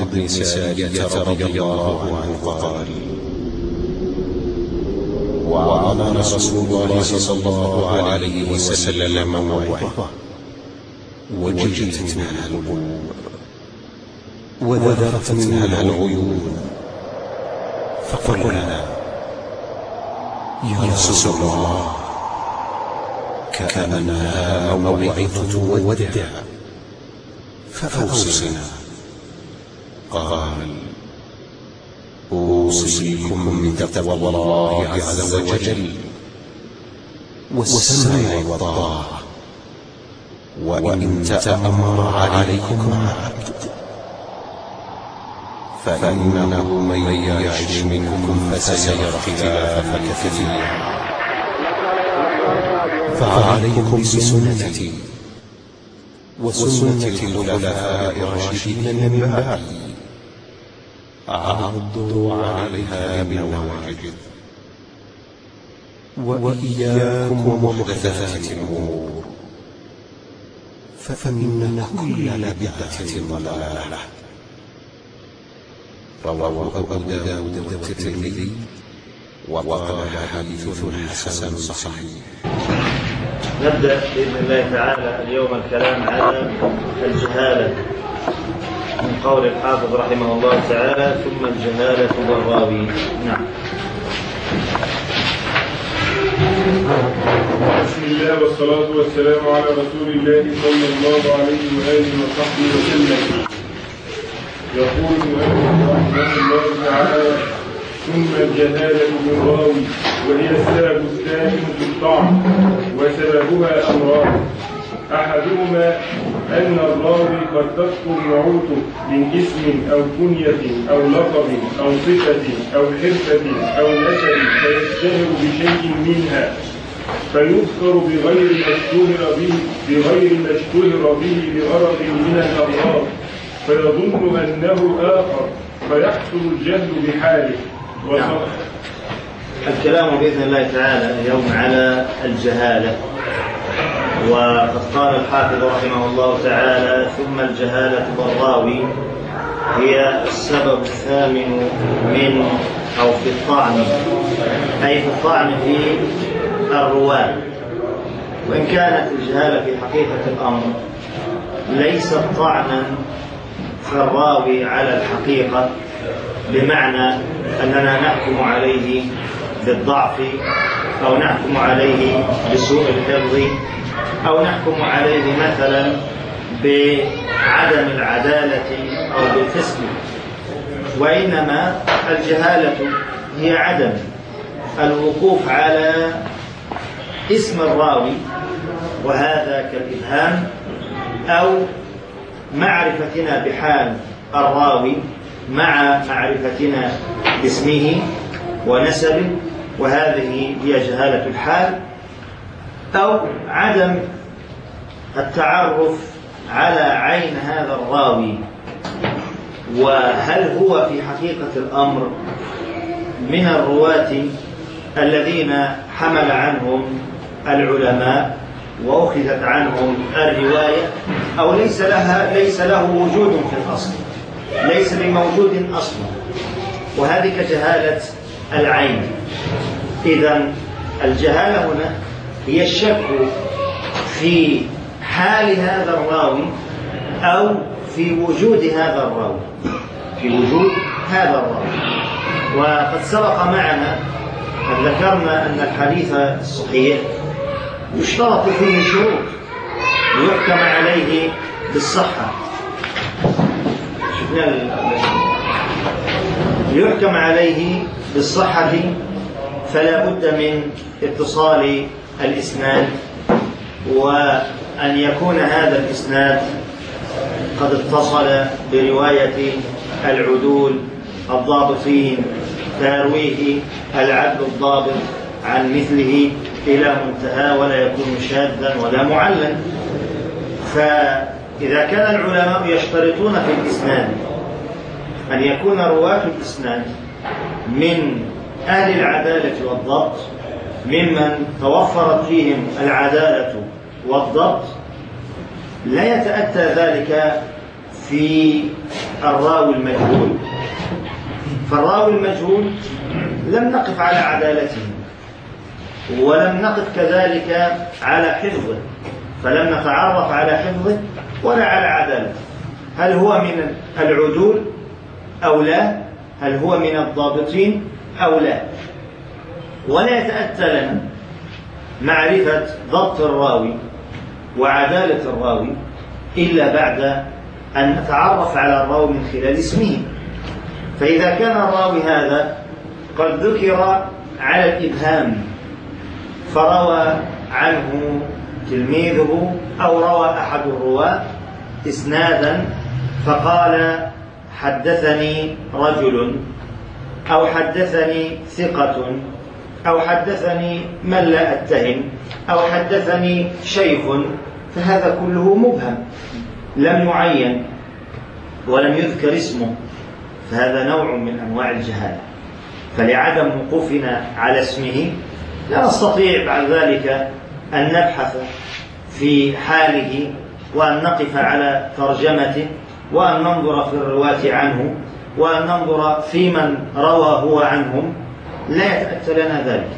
بن سارية رضي الله عنه قال: وعظنا رسول الله صلى الله عليه وسلم موعظة وجلت منها القلوب وذرفت منها العيون، فقلنا: يا رسول الله، كأنها موعظة ودع، فأوصنا. قال: أوصيكم بتقوى الله عز وجل والسمع والطاعة، وإن تأمر عليكم عبد فإنه من يعش منكم فسيرى اختلافا كثيرا، فعليكم بسنتي وسنة الخلفاء الراشدين من بعدي، عضوا عليها بالنواجذ، وإياكم ومحدثات الأمور، فإن كل بدعة ضلالة. رواه أبو داود والترمذي وقال حديث حسن صحيح. نبدأ بإذن الله تعالى اليوم الكلام على الجهالة من قول الحافظ رحمه الله تعالى: ثم الجهالة والراوي. نعم. بسم الله والصلاة والسلام على رسول الله صلى الله عليه وآله وصحبه وسلم. يقول المؤلف رحمه الله تعالى: ثم الجهالة بالراوي، وهي السبب الثاني في الطعن، وسببها أمران: أحدهما أن الراوي قد تذكر نعوته من اسم أو كنية أو لقب أو صفة أو حرفة أو نسب فيشتهر بشيء منها، فيذكر بغير ما اشتهر به لغرض من الأغراض، فيظن أنه آخر، فيحصل الجهل بحاله. الكلام بإذن الله تعالى اليوم على الجهالة. وقد قال الحافظ رحمه الله تعالى: ثم الجهالة والراوي هي السبب الثامن من أو في الطعن، أي في الطعن في الرواة. وإن كانت الجهالة في حقيقة الأمر ليست طعنا في الراوي على الحقيقة، بمعنى أننا نحكم عليه بالضعف، أو نحكم عليه بسوء الحفظ، أو نحكم عليه مثلا بعدم العدالة أو بالفسق، وإنما الجهالة هي عدم الوقوف على اسم الراوي، وهذا كالإبهام، أو معرفتنا بحال الراوي مع معرفتنا باسمه ونسبه، وهذه هي جهالة الحال، أو عدم التعرف على عين هذا الراوي، وهل هو في حقيقة الأمر من الرواة الذين حمل عنهم العلماء وأخذت عنهم الرواية، أو ليس له وجود في الأصل، ليس بموجود أصلا، وهذه كجهالة العين. إذن الجهالة هنا هي الشك في حال هذا الراوي أو في وجود هذا الراوي، وقد سبق معنا أن ذكرنا أن الحديث الصحيح يشترط فيه شروط يحكم عليه بالصحة. يحكم عليه بالصحة فلا بد من اتصال الإسناد، وأن يكون هذا الإسناد قد اتصل برواية العدول الضابطين، فيرويه العدل الضابط عن مثله إلى منتهى، ولا يكون شاذا ولا معلا. فإذا كان العلماء يشترطون في الإسناد أن يكون رواة الإسناد من أهل العدالة والضبط، ممن توفرت فيهم العدالة والضبط، لا يتأتى ذلك في الراوي المجهول. فالراوي المجهول لم نقف على عدالته، ولم نقف كذلك على حفظه، فلم نتعرف على حفظه ولا على عدالته. هل هو من العدول أو لا؟ هل هو من الضابطين أو لا؟ ولا يتأتى لنا معرفة ضبط الراوي وعدالة الراوي إلا بعد أن نتعرف على الراوي من خلال اسمه. فإذا كان الراوي هذا قد ذكر على الإبهام فروى عنه تلميذه أو روى أحد الرواة إسنادا فقال حدثني رجل أو حدثني ثقة أو حدثني من لا أتهم أو حدثني شيخ، فهذا كله مبهم لم يعين ولم يذكر اسمه، فهذا نوع من أنواع الجهالة. فلعدم وقوفنا على اسمه لا نستطيع بعد ذلك أن نبحث في حاله وأن نقف على ترجمته وأن ننظر في الرواة عنه وأن ننظر في من روى هو عنهم، لا يتأتى لنا ذلك.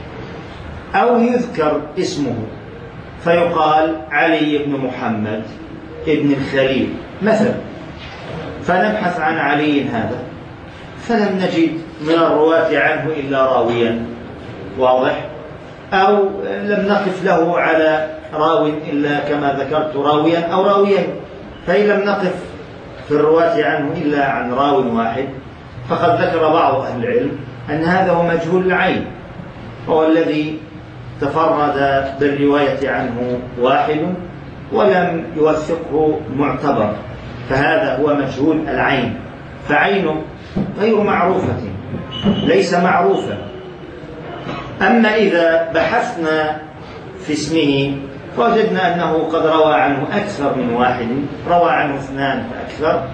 أو يذكر اسمه فيقال علي بن محمد ابن الخليل مثلا، فنبحث عن علي هذا فلم نجد من الرواة عنه إلا راويا واضح، أو لم نقف له على راو إلا كما ذكرت راويا أو راويين، فإن لم نقف في الرواة عنه إلا عن راو واحد، فقد ذكر بعض أهل العلم أن هذا هو مجهول العين، هو الذي تفرد بالرواية عنه واحد ولم يوثقه معتبر، فهذا هو مجهول العين، فعينه غير معروفة ليس معروفا. أما إذا بحثنا في اسمه فوجدنا أنه قد روى عنه أكثر من واحد، روى عنه 2 فأكثر،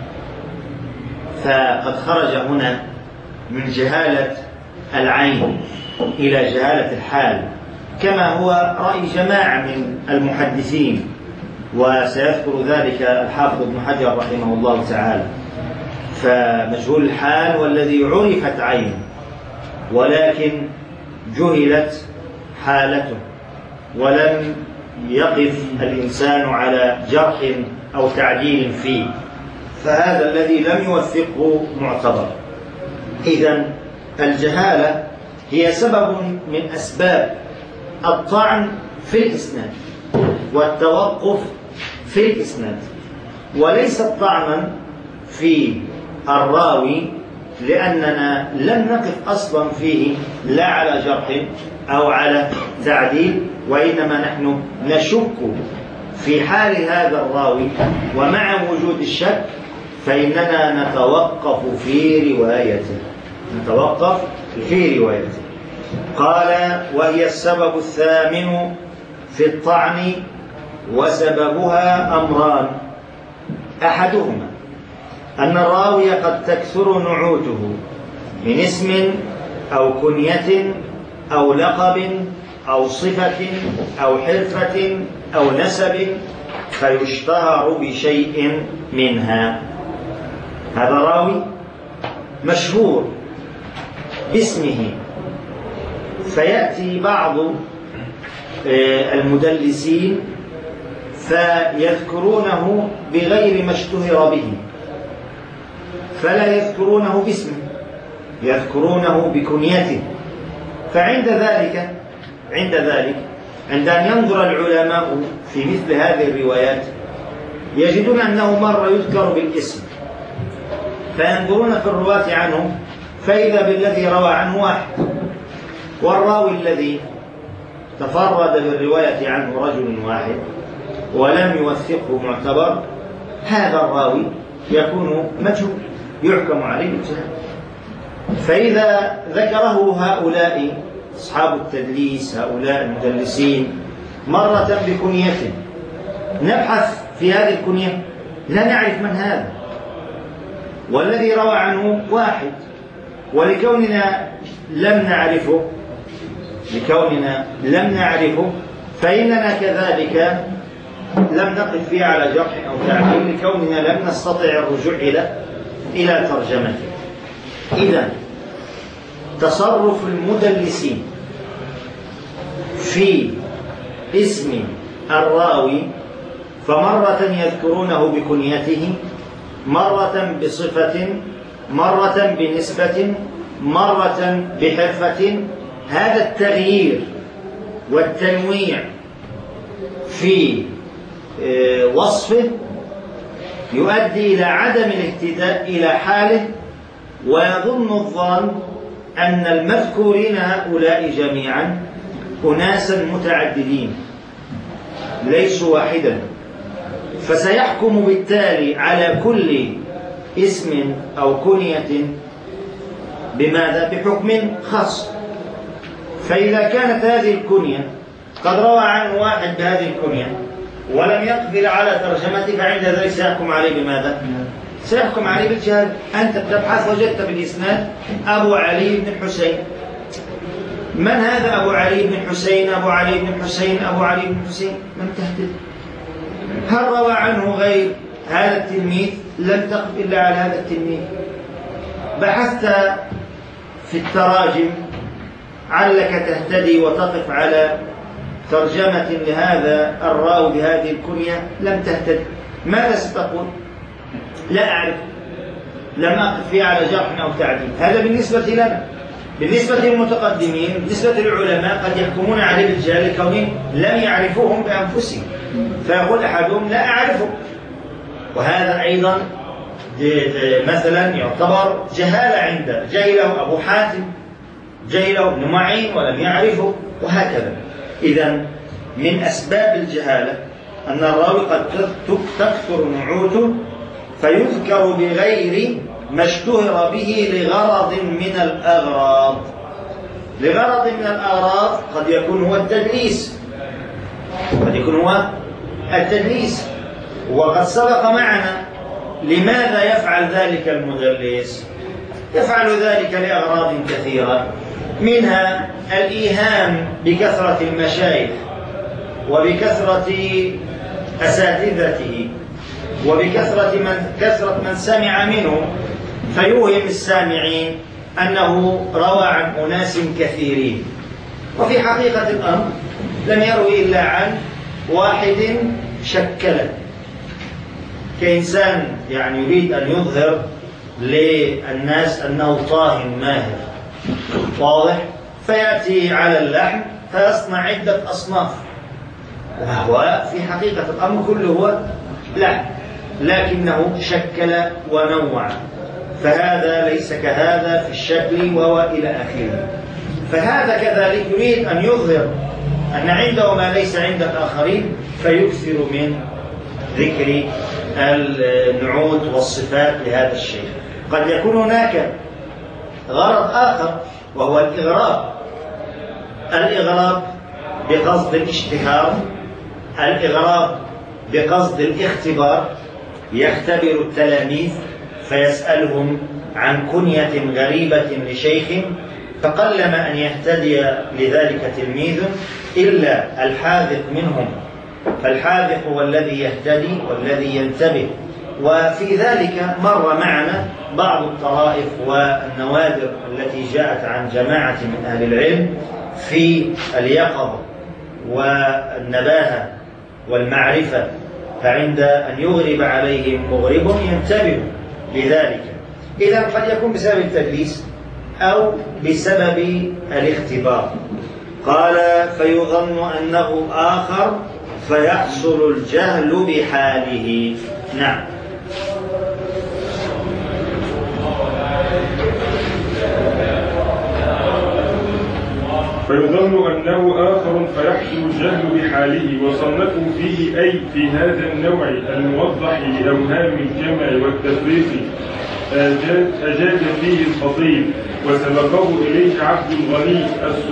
فقد خرج هنا من جهالة العين إلى جهالة الحال، كما هو رأي جماعة من المحدثين، وسيذكر ذلك الحافظ ابن حجر رحمه الله تعالى. فمجهول الحال والذي عرفت عينه ولكن جهلت حالته ولم يقف الإنسان على جرح أو تعديل فيه، فهذا الذي لم يوثقه معتبر. إذن الجهالة هي سبب من أسباب الطعن في الإسناد والتوقف في الإسناد، وليست طعنا في الراوي لأننا لم نقف أصلا فيه لا على جرح أو على تعديل، وإنما نحن نشك في حال هذا الراوي، ومع وجود الشك فإننا نتوقف في روايته. قال وهي السبب الثامن في الطعن، وسببها أمران: أحدهما أن الراوي قد تكثر نعوته من اسم أو كنية أو لقب أو صفة أو حرفة أو نسب فيشتهر بشيء منها. هذا راوي مشهور باسمه، فيأتي بعض المدلسين فيذكرونه بغير ما اشتهر به، فلا يذكرونه باسمه، يذكرونه بكنيته. فعند ذلك عند أن ينظر العلماء في مثل هذه الروايات يجدون أنه مرة يذكر بالاسم، فينظرون في الرواة عنه فإذا بالذي روى عنه واحد، والراوي الذي تفرد بالرواية عنه رجل واحد ولم يوثقه معتبر، هذا الراوي يكون مجهول يحكم عليه بالجهل. فإذا ذكره هؤلاء أصحاب التدليس، هؤلاء المدلسين، مرة بكنيته، نبحث في هذه الكنية لا نعرف من هذا، والذي روى عنه واحد، ولكوننا لم نعرفه فإننا كذلك لم نقف فيها على جرح أو تعديل لكوننا لم نستطع الرجوع إلى ترجمته. إذن تصرف المدلسين في اسم الراوي فمرة يذكرونه بكنيته، مرة بصفة، مرة بنسبة، مرة بحرفة. هذا التغيير والتنويع في وصفه يؤدي إلى عدم الاهتداء إلى حاله، ويظن الظان أن المذكورين هؤلاء جميعا أناسا متعددين ليسوا واحدا، فسيحكم بالتالي على كل اسم أو كنية بماذا؟ بحكم خاص. فإذا كانت هذه الكنية قد روى عنه واحد بهذه الكنية ولم يقبل على ترجمته، فعند ذلك سيحكم عليه بماذا؟ سيحكم عليه بالجهل. أنت بتبحث وجدت بالإسناد أبو علي بن حسين. من هذا أبو علي بن حسين؟ أبو علي بن حسين، أبو علي بن حسين، لم تهتد. هل روى عنه غير هذا التلميذ؟ لم تقف إلا على هذا التلميذ. بحثت في التراجم علك تهتدي وتقف على ترجمة لهذا الراوي بهذه الكنية، لم تهتدي. ماذا ستقول؟ لا أعرف، لم أقف فيه على جرح أو تعديل. هذا بالنسبة لنا. بالنسبة للمتقدمين، بالنسبة للعلماء قد يحكمون عليه بالجهل لكونهم لم يعرفوهم بأنفسهم، فيقول أحدهم لا أعرفه، وهذا أيضا مثلا يعتبر جهالة عنده. جهله أبو حاتم، جهله ابن معين ولم يعرفه، وهكذا. إذن من أسباب الجهالة أن الراوي قد تكثر نعوته فيذكر بغير ما اشتهر به لغرض من الأغراض. لغرض من الأغراض قد يكون هو التدليس، قد يكون هو التدليس. وقد سبق معنا لماذا يفعل ذلك المدلس؟ يفعل ذلك لأغراض كثيرة، منها الإيهام بكثرة المشايخ وبكثرة أساتذته وبكثرة من سمع منه، فيوهم السامعين أنه روى عن أناس كثيرين، وفي حقيقة الأمر لم يروي إلا عن واحد شكله، كإنسان يعني يريد أن يظهر للناس أنه طاه ماهر واضح، فيأتي على اللحم فيصنع عدة أصناف، وهو في حقيقة الأمر كله هو لحم، لكنه شكل ونوع، فهذا ليس كهذا في الشكل وهو إلى آخره. فهذا كذلك يريد أن يظهر أن عنده ما ليس عند الآخرين، فيكثر من ذكر النعوت والصفات لهذا الشيء. قد يكون هناك غرض آخر وهو الإغراب. الإغراب بقصد الاشتهار، الإغراب بقصد الاختبار، يختبر التلاميذ فيسألهم عن كنية غريبة لشيخ، فقلما أن يهتدي لذلك تلميذ إلا الحاذق منهم، فالحاذق هو الذي يهتدي والذي ينتبه. وفي ذلك مر معنا بعض الطرائف والنوادر التي جاءت عن جماعة من أهل العلم في اليقظة والنباهة والمعرفة، فعند أن يغرب عليهم مغرب ينتبه لذلك. إذا قد يكون بسبب التدليس أو بسبب الاختبار. قال فيظن أنه آخر فيحصل الجهل بحاله. نعم. فيظن أنه آخر فيحصل الجهل بحاله، وصنفوا فيه أي في هذا النوع الموضح لأوهام الجمع والتفريق أجاد فيه الخطيب، وسبقه إليه عبد الغني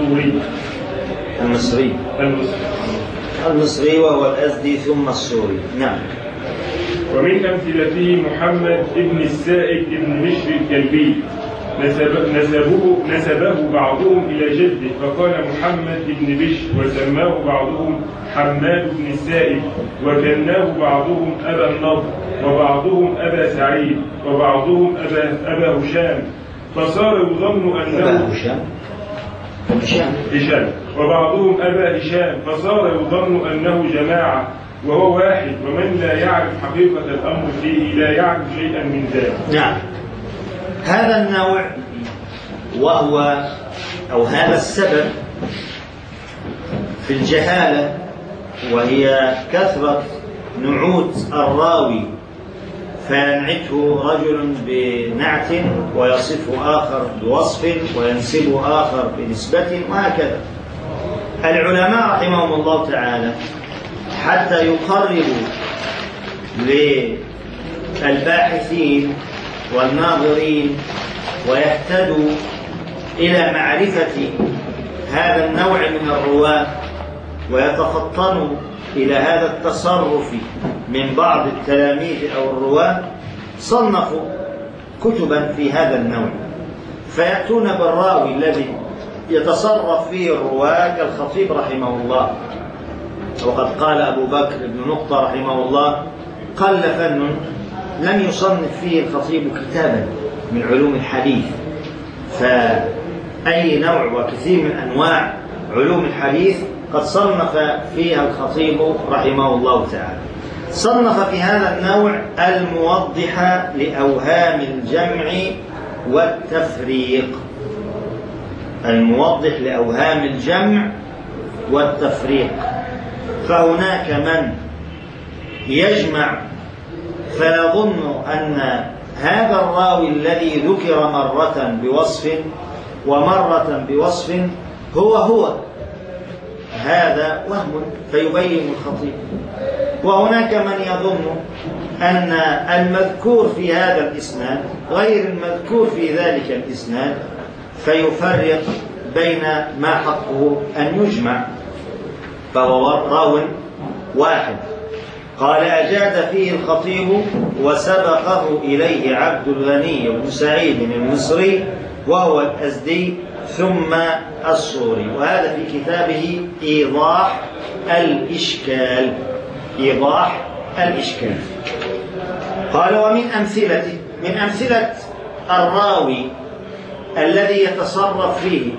المصري وهو الأزدي ثم السوري. نعم. ومن أمثلته محمد بن السائب بن بشر الكلبي، نسبه بعضهم إلى جده فقال محمد بن بشر، وسماه بعضهم حماد بن السائب، وكناه بعضهم أبا النضر، وبعضهم أبا سعيد، وبعضهم أبا هشام، فصار يظن أنه هشام، وبعضهم أبا هشام، فصار يظن أنه جماعة وهو واحد، ومن لا يعرف حقيقة الأمر فيه لا يعرف شيئا من ذلك. نعم، هذا النوع وهو أو هذا السبب في الجهالة، وهي كثرة نعوت الراوي، فينعته رجل بنعت ويصف آخر بوصف وينسب آخر بنسبة، وهكذا. العلماء رحمهم الله تعالى حتى يقربوا للباحثين والناظرين ويهتدوا إلى معرفة هذا النوع من الرواة ويتفطنوا إلى هذا التصرف من بعض التلاميذ أو الرواة، صنفوا كتبا في هذا النوع، فيأتون بالراوي الذي يتصرف فيه الرواة كالخطيب رحمه الله. وقد قال أبو بكر بن نقطة رحمه الله: قل فن لم يصنف فيه الخطيب كتابا من علوم الحديث. فأي نوع وكثير من أنواع علوم الحديث قد صنف فيها الخطيب رحمه الله تعالى. صنف في هذا النوع الموضح لأوهام الجمع والتفريق، الموضح لأوهام الجمع والتفريق. فهناك من يجمع فيظن أن هذا الراوي الذي ذكر مرة بوصف ومرة بوصف هو هذا وهم، فيبين الخطيب. وهناك من يظن أن المذكور في هذا الإسناد غير المذكور في ذلك الإسناد، فيفرق بين ما حقه أن يجمع، فهو راو واحد. قال: أجاد فيه الخطيب وسبقه إليه عبد الغني بن سعيد المصري وهو الأزدي ثم الصوري. وهذا في كتابه إيضاح الإشكال. إيضاح الإشكال. قال: ومن أمثلته، من أمثلة الراوي الذي يتصرف فيه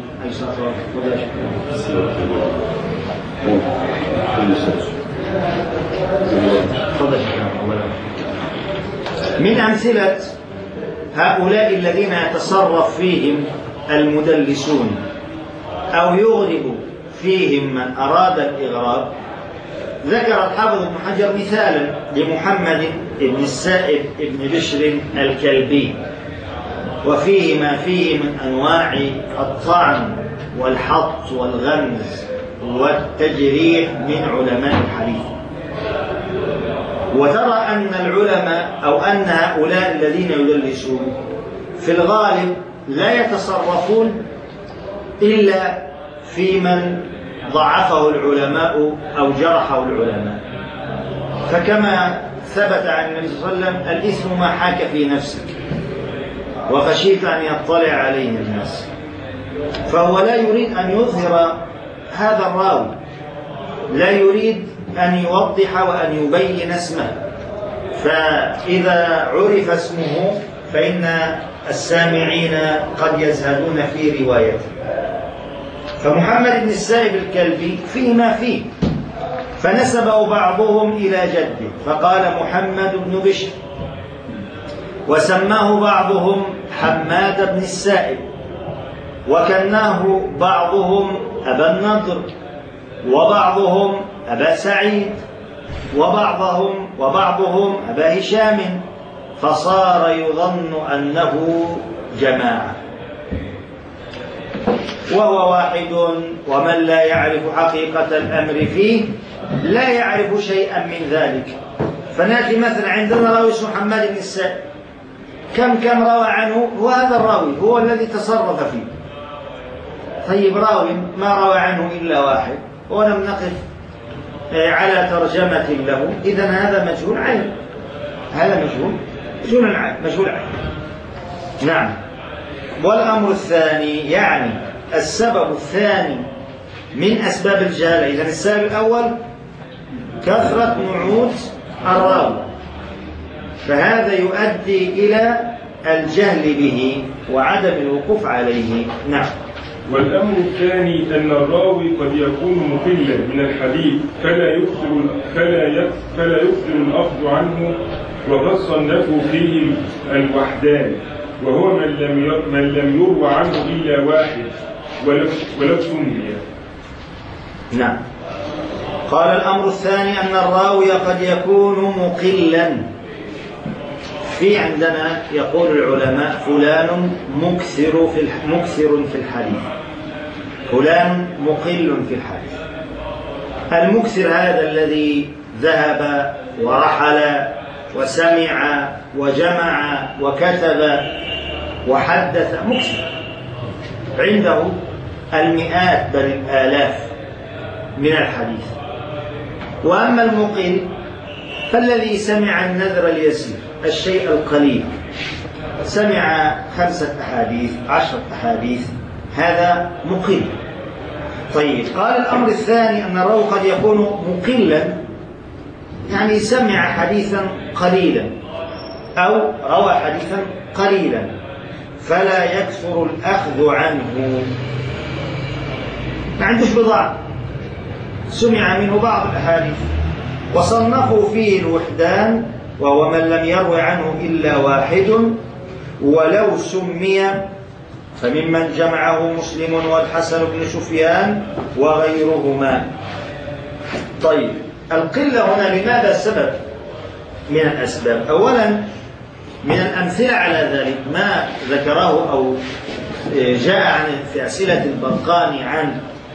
من أمثلة هؤلاء الذين يتصرف فيهم المدلسون أو يغرب فيهم من أراد الإغراب، ذكر الحافظ ابن حجر مثالا لمحمد بن السائب بن بشر الكلبي، وفيه ما فيه من أنواع الطعن والحط والغمز والتجريح من علماء الحديث. وترى أن العلماء أو أن هؤلاء الذين يدلسون في الغالب لا يتصرفون إلا في من ضعفه العلماء أو جرحه العلماء. فكما ثبت عن النبي صلى الله عليه وسلم: الإثم ما حاك في نفسك وخشيت أن يطلع عليه الناس. فهو لا يريد أن يظهر هذا الراوي، لا يريد أن يوضح وأن يبين اسمه، فإذا عرف اسمه فإن السامعين قد يزهدون في روايته. فمحمد بن السائب الكلبي فيه ما فيه، فنسبه بعضهم إلى جده فقال محمد بن بشر، وسماه بعضهم حماد بن السائب، وكناه بعضهم أبا النضر، وبعضهم أبا سعيد، وبعضهم أبا هشام، فصار يظن أنه جماعة وهو واحد، ومن لا يعرف حقيقة الأمر فيه لا يعرف شيئا من ذلك. فنأتي مثلا عندنا راوي اسمه حماد بن السائب، كم روى عنه؟ هو هذا الراوي هو الذي تصرف فيه. طيب راوي ما روى عنه إلا واحد ولم نقف على ترجمة له، إذن هذا مجهول عين، هذا مجهول عين. نعم. والأمر الثاني يعني السبب الثاني من أسباب الجهالة. إذن السبب الأول كثرة نعوت الراوي، فهذا يؤدي إلى الجهل به وعدم الوقوف عليه. نعم. والأمر الثاني أن الراوي قد يكون مقلا من الحديث فلا يكثر الأخذ عنه، وقد صنفوا فيه الوحدان، وهو من لم يروى عنه إلا واحد ولو سمي. نعم. قال الأمر الثاني أن الراوي قد يكون مقلا. في عندنا يقول العلماء فلان مكثر في الحديث، فلان مقل في الحديث. المكثر هذا الذي ذهب ورحل وسمع وجمع وكتب وحدث، مكثر عنده المئات بل الآلاف من الحديث. وأما المقل فالذي سمع النذر اليسير، الشيء القليل، سمع 5 أحاديث 10 أحاديث، هذا مقل. طيب، قال الأمر الثاني أن الراوي قد يكون مقلا، يعني سمع حديثا قليلا أو روى حديثا قليلا فلا يكثر الأخذ عنه، ما عندوش بضاعة، سمع منه بعض الأحاديث وصنفوا فيه الوحدان، وهو من لم يروي عنه إلا واحد ولو سمي، فممن جمعه مسلم والحسن بن سفيان وغيرهما. طيب، القلة هنا لماذا سبب من الأسباب؟ أولا من الأمثلة على ذلك ما ذكره أو جاء في أسئلة البرقاني عن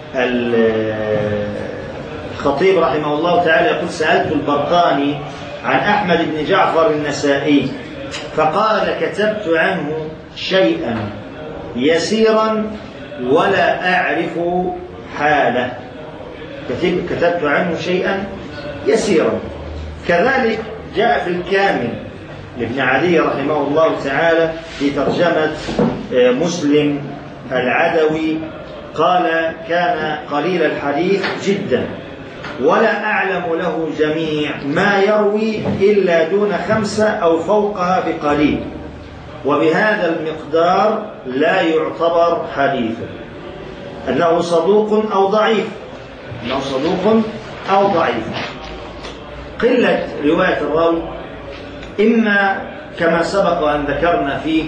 الخطيب رحمه الله تعالى، يقول: سألت البرقاني عن أحمد بن جعفر النسائي فقال: كتبت عنه شيئا يسيرا ولا أعرف حاله. كتبت عنه شيئا يسيرا. كذلك جاء في الكامل لابن عدي رحمه الله تعالى في ترجمة مسلم العدوي، قال: كان قليل الحديث جدا ولا أعلم له جميع ما يروي إلا دون 5 أو فوقها بقليل، وبهذا المقدار لا يعتبر حديثا، أنه صدوق أو ضعيف، أنه صدوق أو ضعيف. قلة رواية الراوي إما كما سبق أن ذكرنا في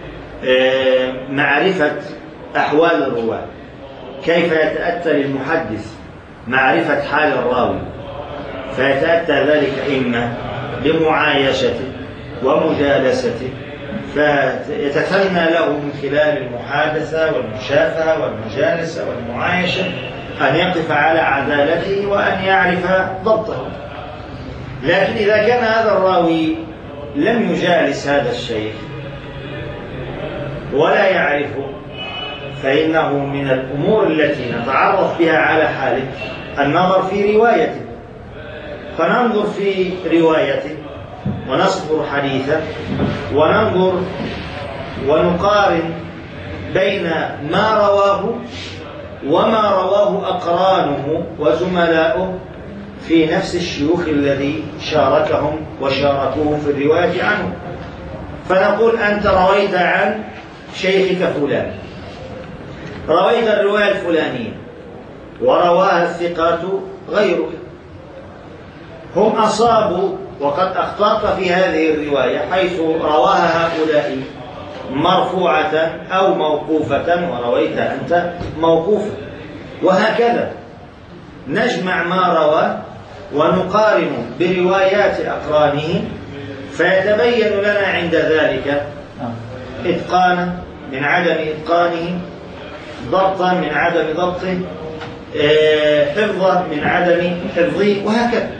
معرفة أحوال الرواة، كيف يتأتى للمحدث معرفة حال الراوي، فيتأتى ذلك إما بمعايشته ومجالسته، فيتثنى له من خلال المحادثة والمشافهة والمجالسة والمعايشة أن يقف على عدالته وأن يعرف ضبطه. لكن إذا كان هذا الراوي لم يجالس هذا الشيخ ولا يعرفه، فإنه من الأمور التي نتعرف بها على حاله النظر في روايته، فننظر في روايته ونصبر حديثه وننظر ونقارن بين ما رواه وما رواه أقرانه وزملاؤه في نفس الشيوخ الذي شاركهم وشاركوه في الرواية عنه. فنقول: أنت رويت عن شيخك فلان، رويت الرواية الفلانية ورواها الثقات غيرك، هم أصابوا وقد أخطأت في هذه الرواية حيث رواها هؤلاء مرفوعة أو موقوفة ورويتها أنت موقوفة. وهكذا نجمع ما روى ونقارن بروايات أقرانه، فيتبين لنا عند ذلك إتقانا من عدم إتقانه، ضبطا من عدم ضبطه، حفظا من عدم حفظه، وهكذا.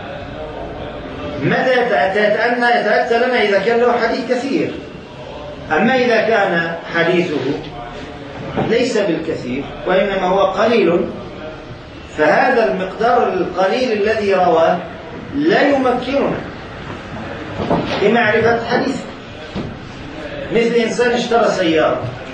متى يتأتى لنا إذا كان له حديث كثير. أما إذا كان حديثه ليس بالكثير وإنما هو قليل، فهذا المقدار القليل الذي رواه لا يمكننا بمعرفة حديثه. مثل إنسان اشترى سيارة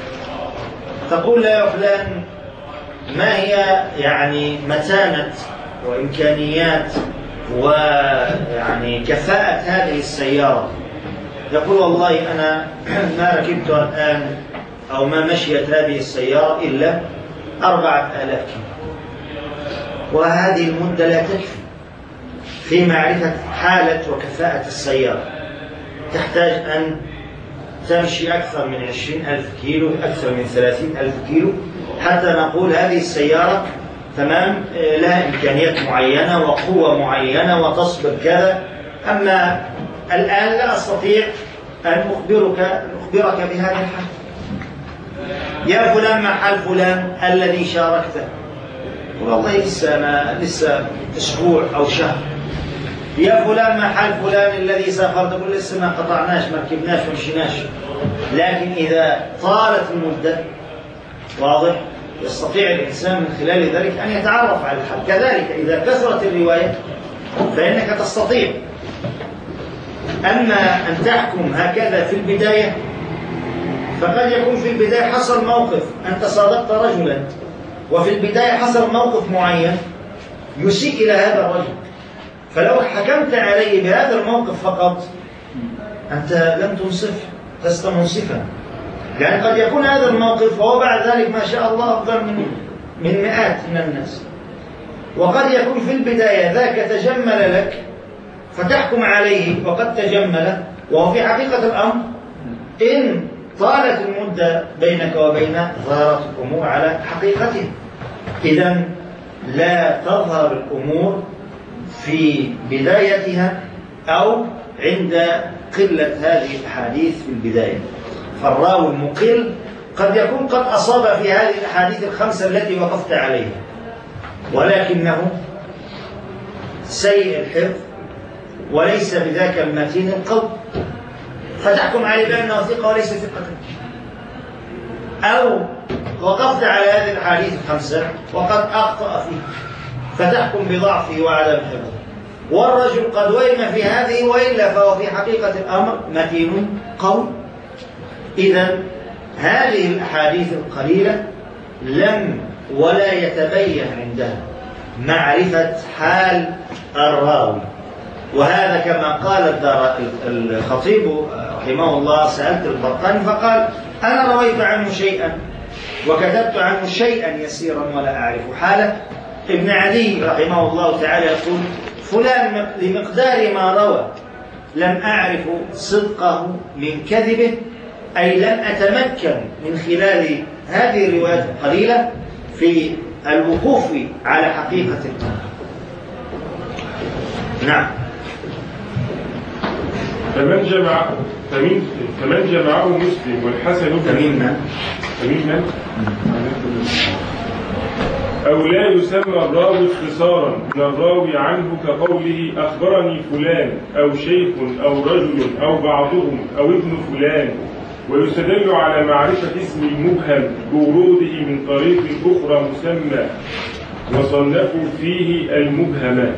تقول يا فلان ما هي يعني متانة وإمكانيات ويعني كفاءة هذه السيارة؟ يقول والله أنا ما ركبتها الآن أو ما مشيت هذه السيارة إلا 4000 كيلو، وهذه المدة لا تكفي في معرفة حالة وكفاءة السيارة، تحتاج أن تمشي أكثر من 20,000 كيلو، أكثر من 30,000 كيلو، حتى نقول هذه السيارة تمام لها إمكانيات معينة وقوة معينة وتصبر كذا. أما الآن لا أستطيع أن أخبرك بهذا الحال. يا فلان ما حال فلان الذي شاركته؟ والله لسه أسبوع أو شهر. يا فلان ما حال فلان الذي سافر؟ تقول لسه ما قطعناش، ما ركبناش ما مشيناش. لكن إذا طالت المدة واضح يستطيع الإنسان من خلال ذلك أن يتعرف على الحال. كذلك إذا كثرت الرواية فإنك تستطيع. أما أن تحكم هكذا في البداية فقد يكون في البداية حصل موقف، أنت صادقت رجلا وفي البداية حصل موقف معين يسيء إلى هذا الرجل، فلو حكمت عليه بهذا الموقف فقط أنت لم تنصف، لست منصفا. يعني قد يكون هذا الموقف وهو بعد ذلك ما شاء الله أفضل من مئات من الناس، وقد يكون في البداية ذاك تجمل لك فتحكم عليه وقد تجمل، وهو في حقيقة الأمر إن طالت المدة بينك وبينه ظهرت الأمور على حقيقتها. إذن لا تظهر الأمور في بدايتها أو عند قلة هذه الأحاديث في البداية. فالراوي المقل قد يكون قد أصاب في هذه الأحاديث الخمسة التي وقفت عليها، ولكنه سيء الحفظ وليس بذاك المتين القلب، فتحكم عليه بأنه ثقة وليس ثقة. أو وقفت على هذه الأحاديث الخمسة وقد أخطأ فيه فتحكم بضعفه وعدم حفظه، والرجل قد وهم في هذه وإلا فهو في حقيقة الأمر متين قوي. إذن هذه الأحاديث القليلة لم ولا يتبين عندها معرفة حال الراوي. وهذا كما قال الخطيب رحمه الله، سألت البرقاني فقال أنا رويت عنه شيئا وكتبت عنه شيئا يسيرا ولا أعرف حاله. ابن عدي رحمه الله تعالى يقول فلان لمقدار ما روى لم أعرف صدقه من كذبه، أي لم أتمكن من خلال هذه الروايات القليلة في الوقوف على حقيقة الأمر. نعم. فمن جمعه مسلم والحسن تميمنا أو لا يسمى الراوي اختصارا من الراوي عنه كقوله أخبرني فلان أو شيخ أو رجل أو بعضهم أو ابن فلان، ويستدل على معرفة اسم المبهم بوروده من طريق أخرى مسمى، وصنفوا فيه المبهمات.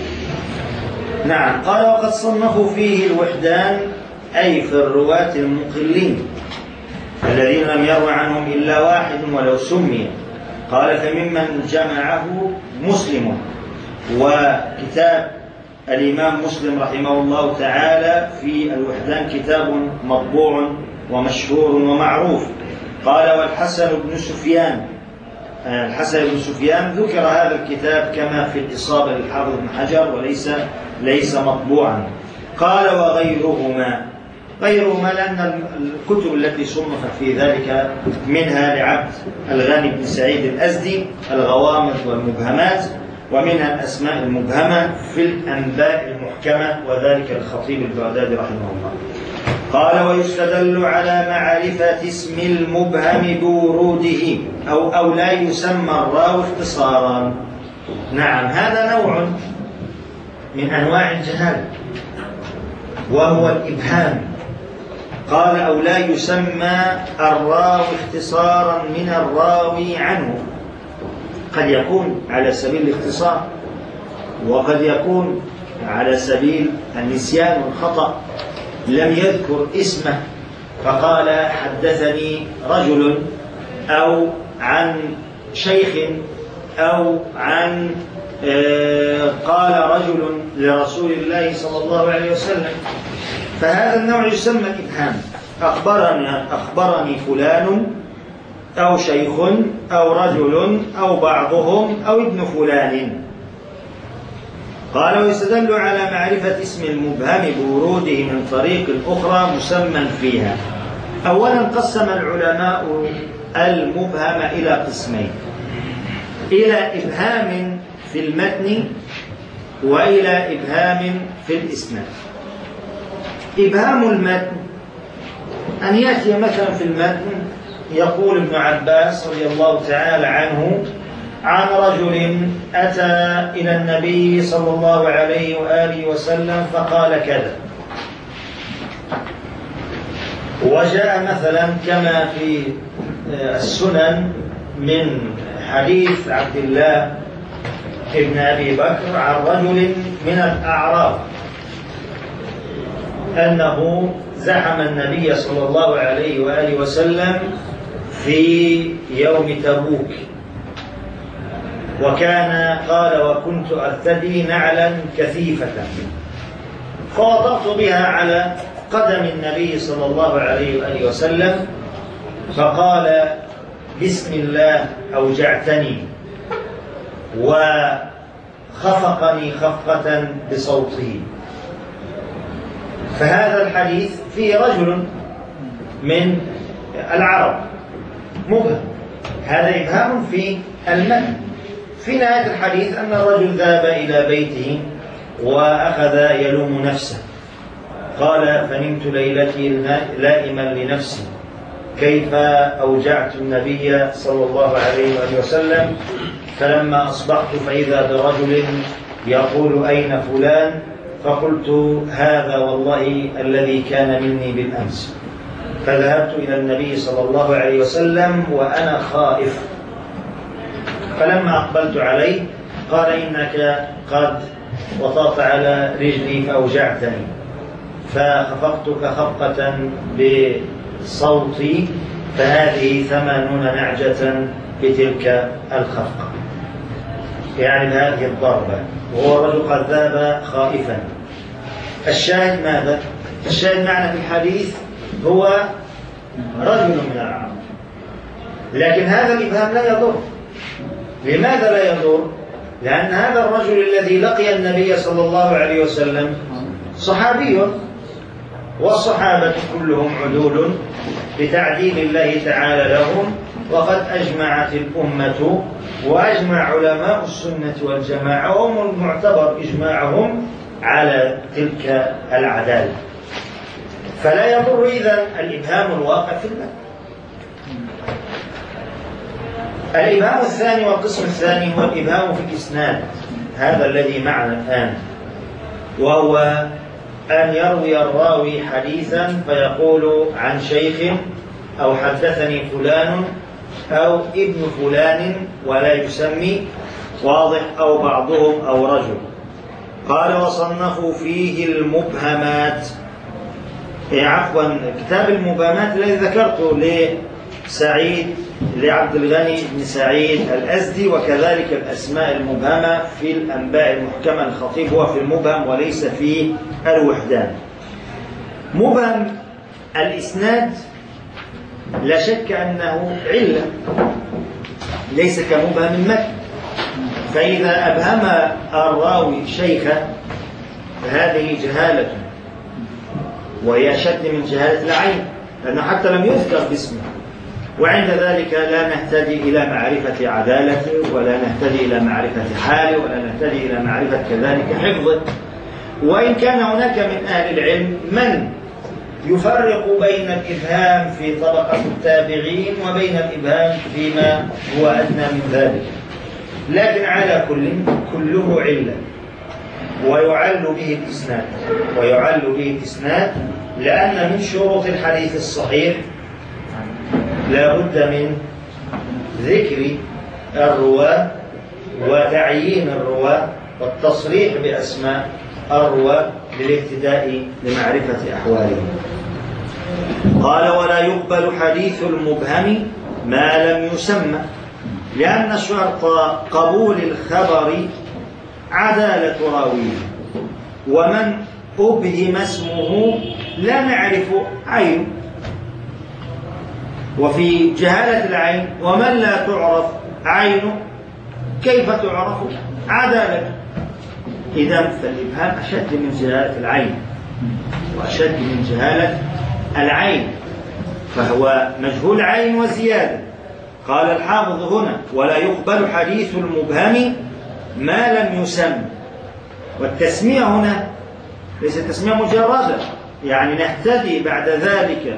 نعم. قال وقد صنفوا فيه الوحدان، أي في الرواة المقلين الذين لم يروى عنهم إلا واحد ولو سمي. قال فممن جمعه مسلم، وكتاب الإمام مسلم رحمه الله تعالى في الوحدان كتاب مطبوع ومشهور ومعروف. قال والحسن بن سفيان، الحسن بن سفيان ذكر هذا الكتاب كما في الإصابة للحافظ بن حجر وليس مطبوعا. قال وغيرهما لأن الكتب التي صنفت في ذلك منها لعبد الغني بن سعيد الأزدي الغوامض والمبهمات، ومنها الأسماء المبهمة في الأنباء المحكمة، وذلك الخطيب البغدادي رحمه الله. قال ويستدل على معرفة اسم المبهم بوروده أو لا يسمى الراوي اختصارا. نعم، هذا نوع من أنواع الجهالة وهو الإبهام. قال أو لا يسمى الراوي اختصارا من الراوي عنه، قد يكون على سبيل الاختصار وقد يكون على سبيل النسيان والخطأ، لم يذكر اسمه فقال حدثني رجل أو عن شيخ أو عن قال رجل لرسول الله صلى الله عليه وسلم، فهذا النوع يسمى الإبهام. أخبرني فلان أو شيخ أو رجل أو بعضهم أو ابن فلان. قال: ويستدل على معرفة اسم المبهم بوروده من طريق أخرى مسمى فيها. أولا قسم العلماء المبهم إلى قسمين: إلى إبهام في المتن وإلى إبهام في الإسناد. إبهام المتن أن يأتي مثلا في المتن يقول ابن عباس رضي الله تعالى عنه عن رجل أتى إلى النبي صلى الله عليه وآله وسلم فقال كذا، وجاء مثلا كما في السنن من حديث عبد الله ابن أبي بكر عن رجل من الأعراب أنه زحم النبي صلى الله عليه وآله وسلم في يوم تبوك، وكان قال: وكنت أرتدي نعلا كثيفة فوضعت بها على قدم النبي صلى الله عليه وآله وسلم، فقال: بسم الله أوجعتني، وخفقني خفقة بصوته. فهذا الحديث فيه رجل من العرب مبهم، هذا إبهام في المتن. في نهاية الحديث أن الرجل ذهب إلى بيته وأخذ يلوم نفسه، قال: فنمت ليلتي لائما لنفسي كيف أوجعت النبي صلى الله عليه وآله وسلم، فلما أصبحت فإذا برجل يقول: أين فلان؟ فقلت: هذا والله الذي كان مني بالأمس. فذهبت إلى النبي صلى الله عليه وسلم وأنا خائف، فلما أقبلت عليه قال: إنك قد وطأت على رجلي فأوجعتني، فخفقتك خفقة بصوتي، فهذه 80 نعجة بتلك الخفقة، يعني بهذه الضربة، وهو الرجل قد ذهب خائفا. الشاهد ماذا؟ الشاهد معنى في الحديث هو رجل من العرب، لكن هذا الإبهام لا يضر. لماذا لا يضر؟ لأن هذا الرجل الذي لقي النبي صلى الله عليه وسلم صحابي، والصحابة كلهم عدول بتعديل الله تعالى لهم، وقد أجمعت الأمة وأجمع علماء السنة والجماعة وهم المعتبر إجماعهم على تلك العدالة، فلا يضر إذن الإبهام الواقع في المتن. الإبهام الثاني والقسم الثاني هو الإبهام في الإسناد، هذا الذي معنا الآن، وهو أن يروي الراوي حديثا فيقول عن شيخ أو حدثني فلان أو ابن فلان ولا يسمي، واضح، أو بعضهم أو رجل. قال: وصنفوا فيه المبهمات، عفوا كتاب المبهمات الذي ذكرته لعبد الغني بن سعيد الأزدي، وكذلك الأسماء المبهمة في الأنباء المحكمة الخطيب هو في المبهم وليس في الوحدان. مبهم الإسناد لا شك أنه علة، ليس كمبهم المتن، فإذا أبهم الراوي شيخا فهذه جهالة، وهي أشد من جهالة العين، لأنه حتى لم يذكر باسمه، وعند ذلك لا نهتدي إلى معرفة عدالته، ولا نهتدي إلى معرفة حاله، ولا نهتدي إلى معرفة كذلك حفظه. وإن كان هناك من أهل العلم من يفرق بين الإبهام في طبقة التابعين وبين الإبهام فيما هو أدنى من ذلك، لكن على كله علة، ويعل به الإسناد، لأن من شروط الحديث الصحيح لا بد من ذكر الرواة وتعيين الرواة والتصريح بأسماء الرواة للابتداء لمعرفة أحوالهم. قال: ولا يقبل حديث المبهم ما لم يسمى، لأن شرط قبول الخبر عدالة راويه، ومن أبهم اسمه لا نعرف عينه. وفي جهالة العين ومن لا تعرف عينه كيف تعرف عدالته؟ إذا فالإبهام أشد من جهالة العين وأشد من جهالة العين، فهو مجهول عين وزيادة. قال الحافظ هنا: ولا يقبل حديث المبهم ما لم يسم. والتسمية هنا ليست تسمية مجردة، يعني نهتدي بعد ذلك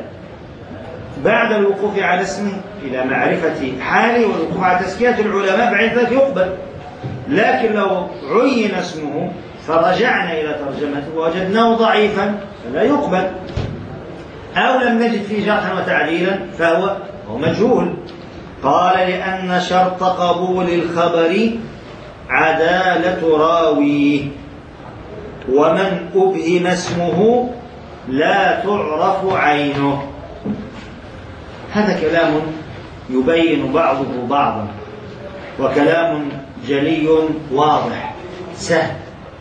بعد الوقوف على اسمه إلى معرفة حاله والوقوف على تزكية العلماء بعد ذلك يقبل. لكن لو عين اسمه فرجعنا إلى ترجمته ووجدناه ضعيفا فلا يقبل، أو لم نجد فيه جرحا وتعديلا فهو مجهول. قال: لأن شرط قبول الخبر عدالة راويه، ومن أبهم اسمه لا تعرف عينه. هذا كلام يبين بعضه بعضا، وكلام جلي واضح سهل.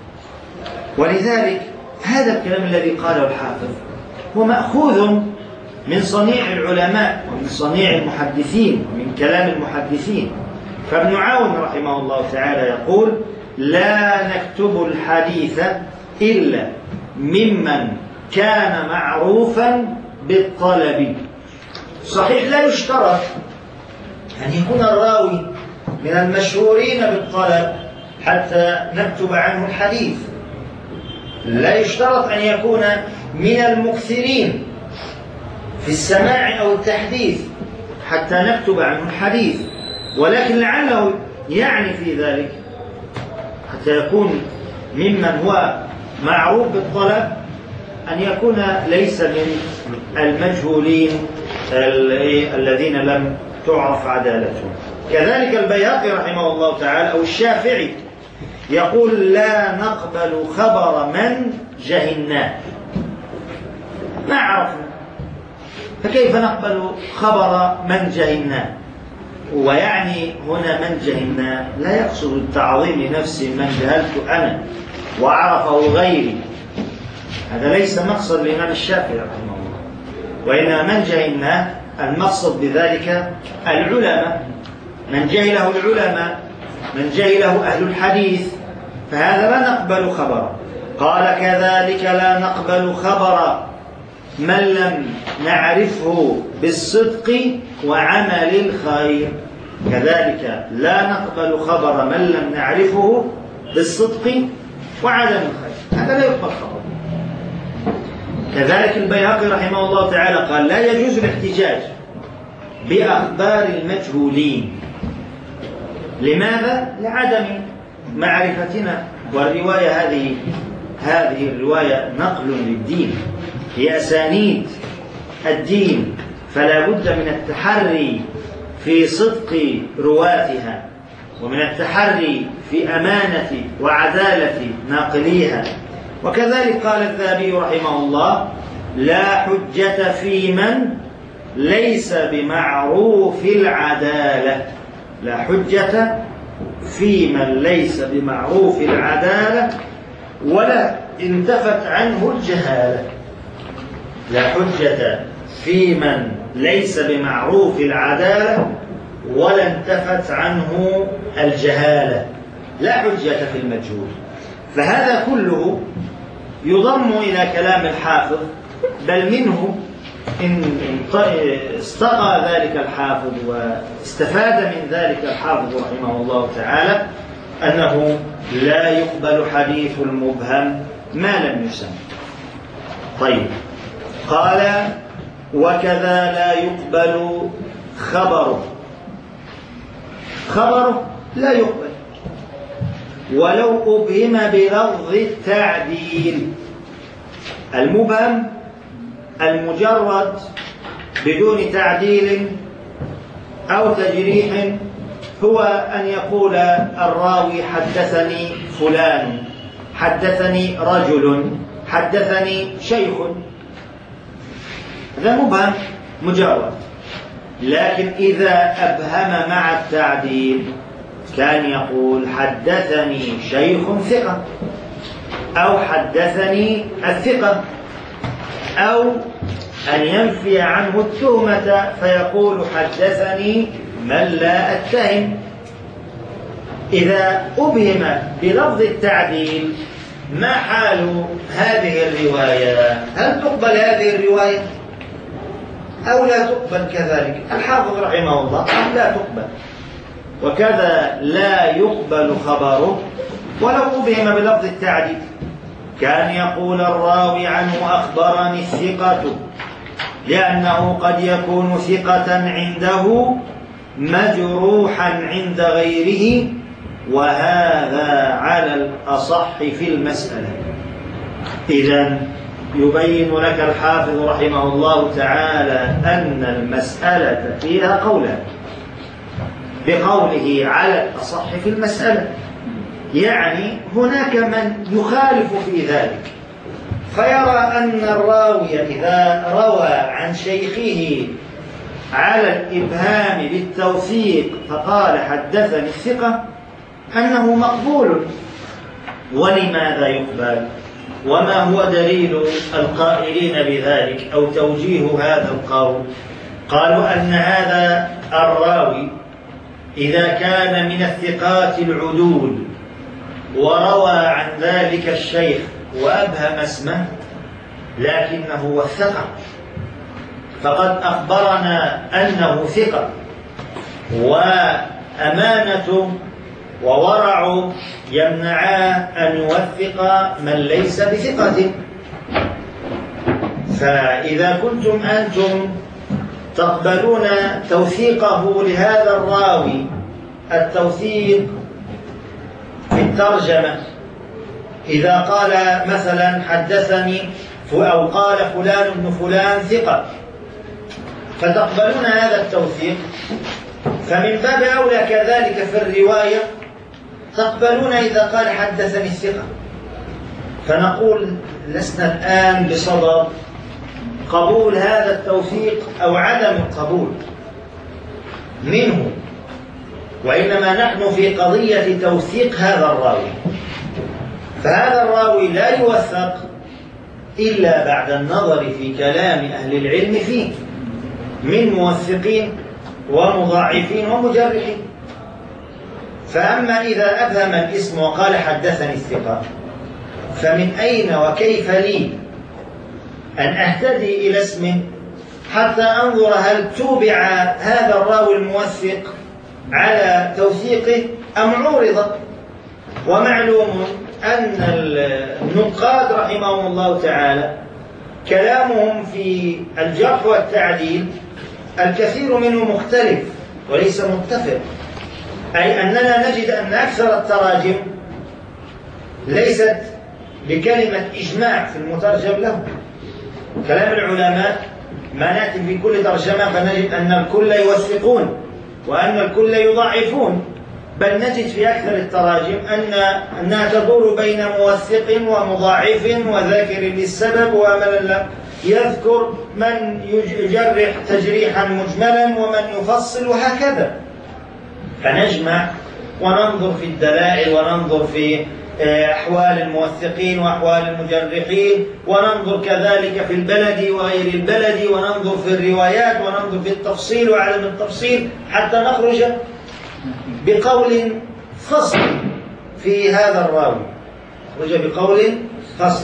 ولذلك هذا الكلام الذي قاله الحافظ هو مأخوذ من صنيع العلماء ومن صنيع المحدثين ومن كلام المحدثين. فابن عون رحمه الله تعالى يقول: لا نكتب الحديث إلا ممن كان معروفا بالطلب. صحيح لا يشترط أن يكون الراوي من المشهورين بالطلب حتى نكتب عنه الحديث، لا يشترط أن يكون من المكثرين في السماع أو التحديث حتى نكتب عنه الحديث، ولكن لعله يعني في ذلك حتى يكون ممن هو معروف بالطلب أن يكون ليس من المجهولين الذين لم تعرف عدالتهم. كذلك البيهقي رحمه الله تعالى أو الشافعي يقول: لا نقبل خبر من جهلناه، ما عرفنا، فكيف نقبل خبر من جهلناه؟ ويعني هنا من جهلناه لا يقصد التعظيم لنفسه من جهلت أنا وعرفه غيري، هذا ليس مقصد الإمام الشافعي رحمه الله، وإنما من جهلناه المقصد بذلك العلماء، من جهله العلماء، من جهله أهل الحديث، فهذا لا نقبل خبره. قال: كذلك لا نقبل خبر من لم نعرفه بالصدق وعمل الخير. كذلك لا نقبل خبر من لم نعرفه بالصدق وعدم الخير، هذا لا يقبل خبره. كذلك البيهقي رحمه الله تعالى قال: لا يجوز الاحتجاج بأخبار المجهولين. لماذا؟ لعدم معرفتنا، والرواية هذه الرواية نقل للدين، هي أسانيد الدين، فلا بد من التحري في صدق رواتها، ومن التحري في أمانة وعدالة ناقليها. وكذلك قال الذهبي رحمه الله: لا حجة في من ليس بمعروف العدالة. لا حجة في من ليس بمعروف العدالة ولا انتفت عنه الجهالة. لا حجة في من ليس بمعروف العدالة ولا انتفت عنه الجهالة. لا حجة في المجهول. فهذا كله يضم إلى كلام الحافظ، بل منه إن استقى ذلك الحافظ واستفاد من ذلك الحافظ رحمه الله تعالى أنه لا يقبل حديث المبهم ما لم يسم. طيب، قال: وكذا لا يقبل خبره. خبره لا يقبل ولو أبهم بلفظ التعديل. المبهم المجرد بدون تعديل أو تجريح هو أن يقول الراوي: حدثني فلان، حدثني رجل، حدثني شيخ. هذا مبهم مجرد، لكن إذا أبهم مع التعديل كان يقول حدثني شيخ ثقة، أو حدثني الثقة، أو أن ينفي عنه التهمة فيقول حدثني من لا أتهم. إذا أبهم بلفظ التعديل ما حال هذه الرواية؟ هل تقبل هذه الرواية أو لا تقبل كذلك؟ الحافظ رحمه الله قال لا تقبل، وكذا لا يقبل خبره ولو أبهم بلفظ التعديل. كان يقول الراوي عنه أخبرني الثقة، لأنه قد يكون ثقة عنده مجروحا عند غيره، وهذا على الأصح في المسألة. إذن يبين لك الحافظ رحمه الله تعالى أن المسألة فيها قولان، بقوله على الأصح في المسألة، يعني هناك من يخالف في ذلك فيرى أن الراوي إذا روى عن شيخه على الإبهام بالتوثيق فقال حدثني الثقة أنه مقبول. ولماذا يقبل؟ وما هو دليل القائلين بذلك أو توجيه هذا القول؟ قالوا أن هذا الراوي إذا كان من الثقات العدول وروى عن ذلك الشيخ وأبهم اسمه لكنه وثقه، فقد أخبرنا أنه ثقة، وأمانة وورع يمنعا أن يوثق من ليس بثقة. فإذا كنتم أنتم تقبلون توثيقه لهذا الراوي التوثيق في الترجمة، إذا قال مثلا حدثني أو قال فلان بن فلان ثقة فتقبلون هذا التوثيق، فمن باب أولى كذلك في الرواية تقبلون إذا قال حدثني الثقة. فنقول لسنا الآن بصدد قبول هذا التوثيق أو عدم القبول منه، وإنما نحن في قضية توثيق هذا الراوي. فهذا الراوي لا يوثق إلا بعد النظر في كلام أهل العلم فيه من موثقين ومضاعفين ومجرحين. فأما إذا أبهم الاسم وقال حدثني الثقة فمن أين وكيف لي أن أهتدي إلى اسم حتى أنظر هل توبع هذا الراوي الموثق على توثيقه أم عورض؟ ومعلوم أن النقاد رحمهم الله تعالى كلامهم في الجرح والتعديل الكثير منه مختلف وليس متفق، أي أننا نجد أن أكثر التراجم ليست بكلمة إجماع في المترجم له. كلام العلماء ما نأتي في كل ترجمة فنجد أن الكل يوثقون وأن الكل يضعفون، بل نجد في أكثر التراجم أنها تدور بين موثق ومضاعف وذاكر للسبب ومن لا يذكر، من يجرح تجريحا مجملا ومن يفصل وهكذا. فنجمع وننظر في الدلائل وننظر في أحوال الموثقين وأحوال المجرحين، وننظر كذلك في البلد وغير البلد، وننظر في الروايات وننظر في التفصيل وعدم التفصيل حتى نخرج بقول فصل في هذا الراوي، نخرج بقول فصل.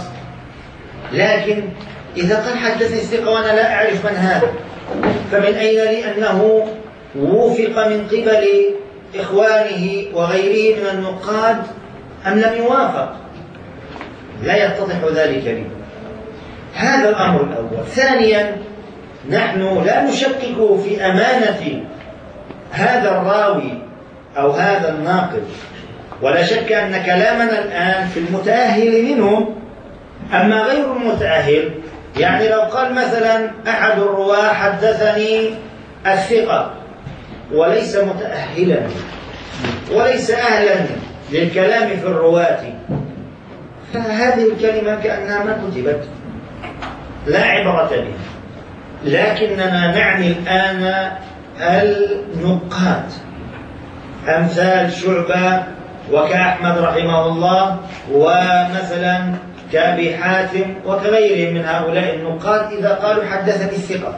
لكن إذا قال حدثني الثقة وأنا لا أعرف من هذا، فمن أين لي أنه وفق من قبل إخوانه وغيره من النقاد أم لم يوافق؟ لا يتضح ذلك لي. هذا الأمر الأول. ثانيا، نحن لا نشكك في أمانة هذا الراوي أو هذا الناقل، ولا شك أن كلامنا الآن في المتأهل منهم. أما غير المتأهل، يعني لو قال مثلا أحد الرواة حدثني الثقة وليس متأهلا وليس أهلا للكلام في الرواة، فهذه الكلمة كأنها ما كتبت، لا عبرة بها. لكننا نعني الآن النقاد أمثال شعبة وكأحمد رحمه الله ومثلا كأبي حاتم وكغيرهم من هؤلاء النقاد إذا قالوا حدثني الثقة،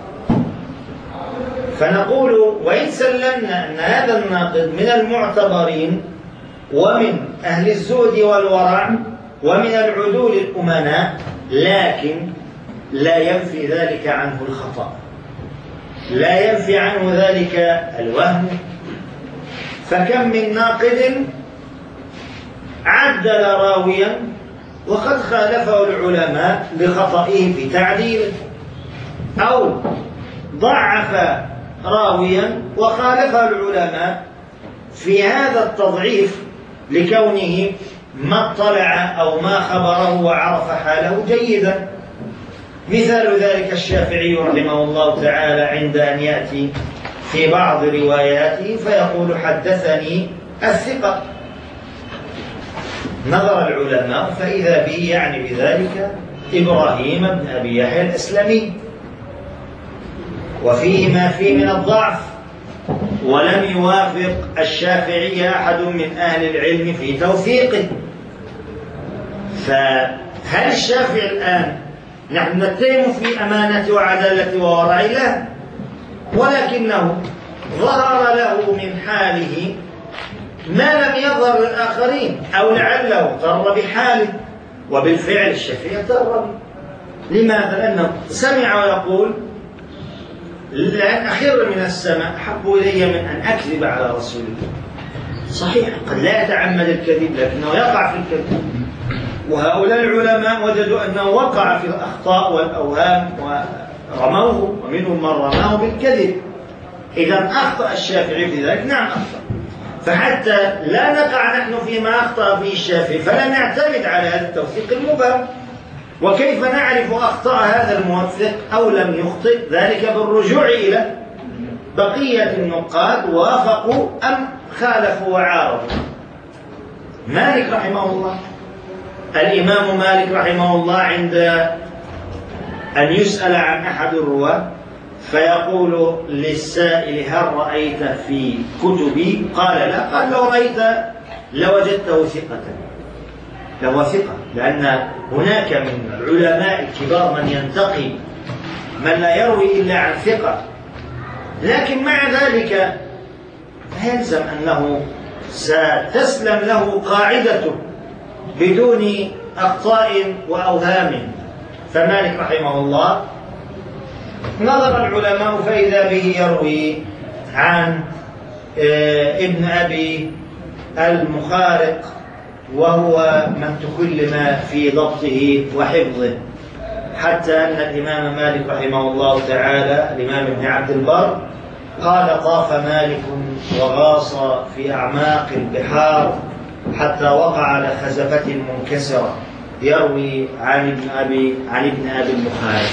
فنقول وإن سلمنا أن هذا الناقد من المعتبرين ومن أهل الزهد والورع ومن العدول الأمناء، لكن لا ينفي ذلك عنه الخطأ، لا ينفي عنه ذلك الوهم. فكم من ناقد عدل راويا وقد خالفه العلماء بخطئه في تعديله، أو ضعف راويا وخالفه العلماء في هذا التضعيف لكونه ما اطلع أو ما خبره وعرف حاله جيدا. مثال ذلك الشافعي رحمه الله تعالى عند أن يأتي في بعض رواياته فيقول حدثني الثقة، نظر العلماء فإذا به يعني بذلك إبراهيم بن أبي يحيى الأسلمي، وفيه ما فيه من الضعف، ولم يوافق الشافعي أحد من أهل العلم في توثيقه. فهل الشافعي الآن نحن نتهم في أمانة وعدالة وورع له، ولكنه ظهر له من حاله ما لم يظهر للآخرين، أو لعله اغتر بحاله، وبالفعل الشافعي اغتر به. لماذا؟ لأنه سمع ويقول لأن أخر من السماء أحب إلي من أن أكذب على رسول الله. صحيح قد لا يتعمد الكذب لكنه يقع في الكذب، وهؤلاء العلماء وجدوا أنه وقع في الأخطاء والأوهام ورموه، ومنهم من رماه بالكذب. إذا أخطأ الشافعي في ذلك، نعم أخطأ، فحتى لا نقع نحن فيما أخطأ فيه الشافعي فلا نعتمد على هذا التوثيق المبهم. وكيف نعرف أخطأ هذا الموثق أو لم يخطئ؟ ذلك بالرجوع إلى بقية النقاد وافقوا أم خالفوا وعارضوا. مالك رحمه الله، الإمام مالك رحمه الله عند أن يسأل عن أحد الرواة فيقول للسائل هل رأيت في كتبي؟ قال لا. قال لو رأيت لوجدته ثقة، لو ثقة، لأن هناك من العلماء الكبار من ينتقي من لا يروي إلا عن ثقة، لكن مع ذلك يلزم أنه ستسلم له قاعدته بدون أخطاء وأوهام. فمالك رحمه الله نظر العلماء فإذا به يروي عن ابن أبي المخارق، وهو من تكلم في ضبطه وحفظه، حتى أن الإمام مالك رحمه الله تعالى الإمام ابن عبد البر قال طاف مالك وغاص في أعماق البحار حتى وقع على خزفة منكسرة يروي عن ابن أبي المخارق.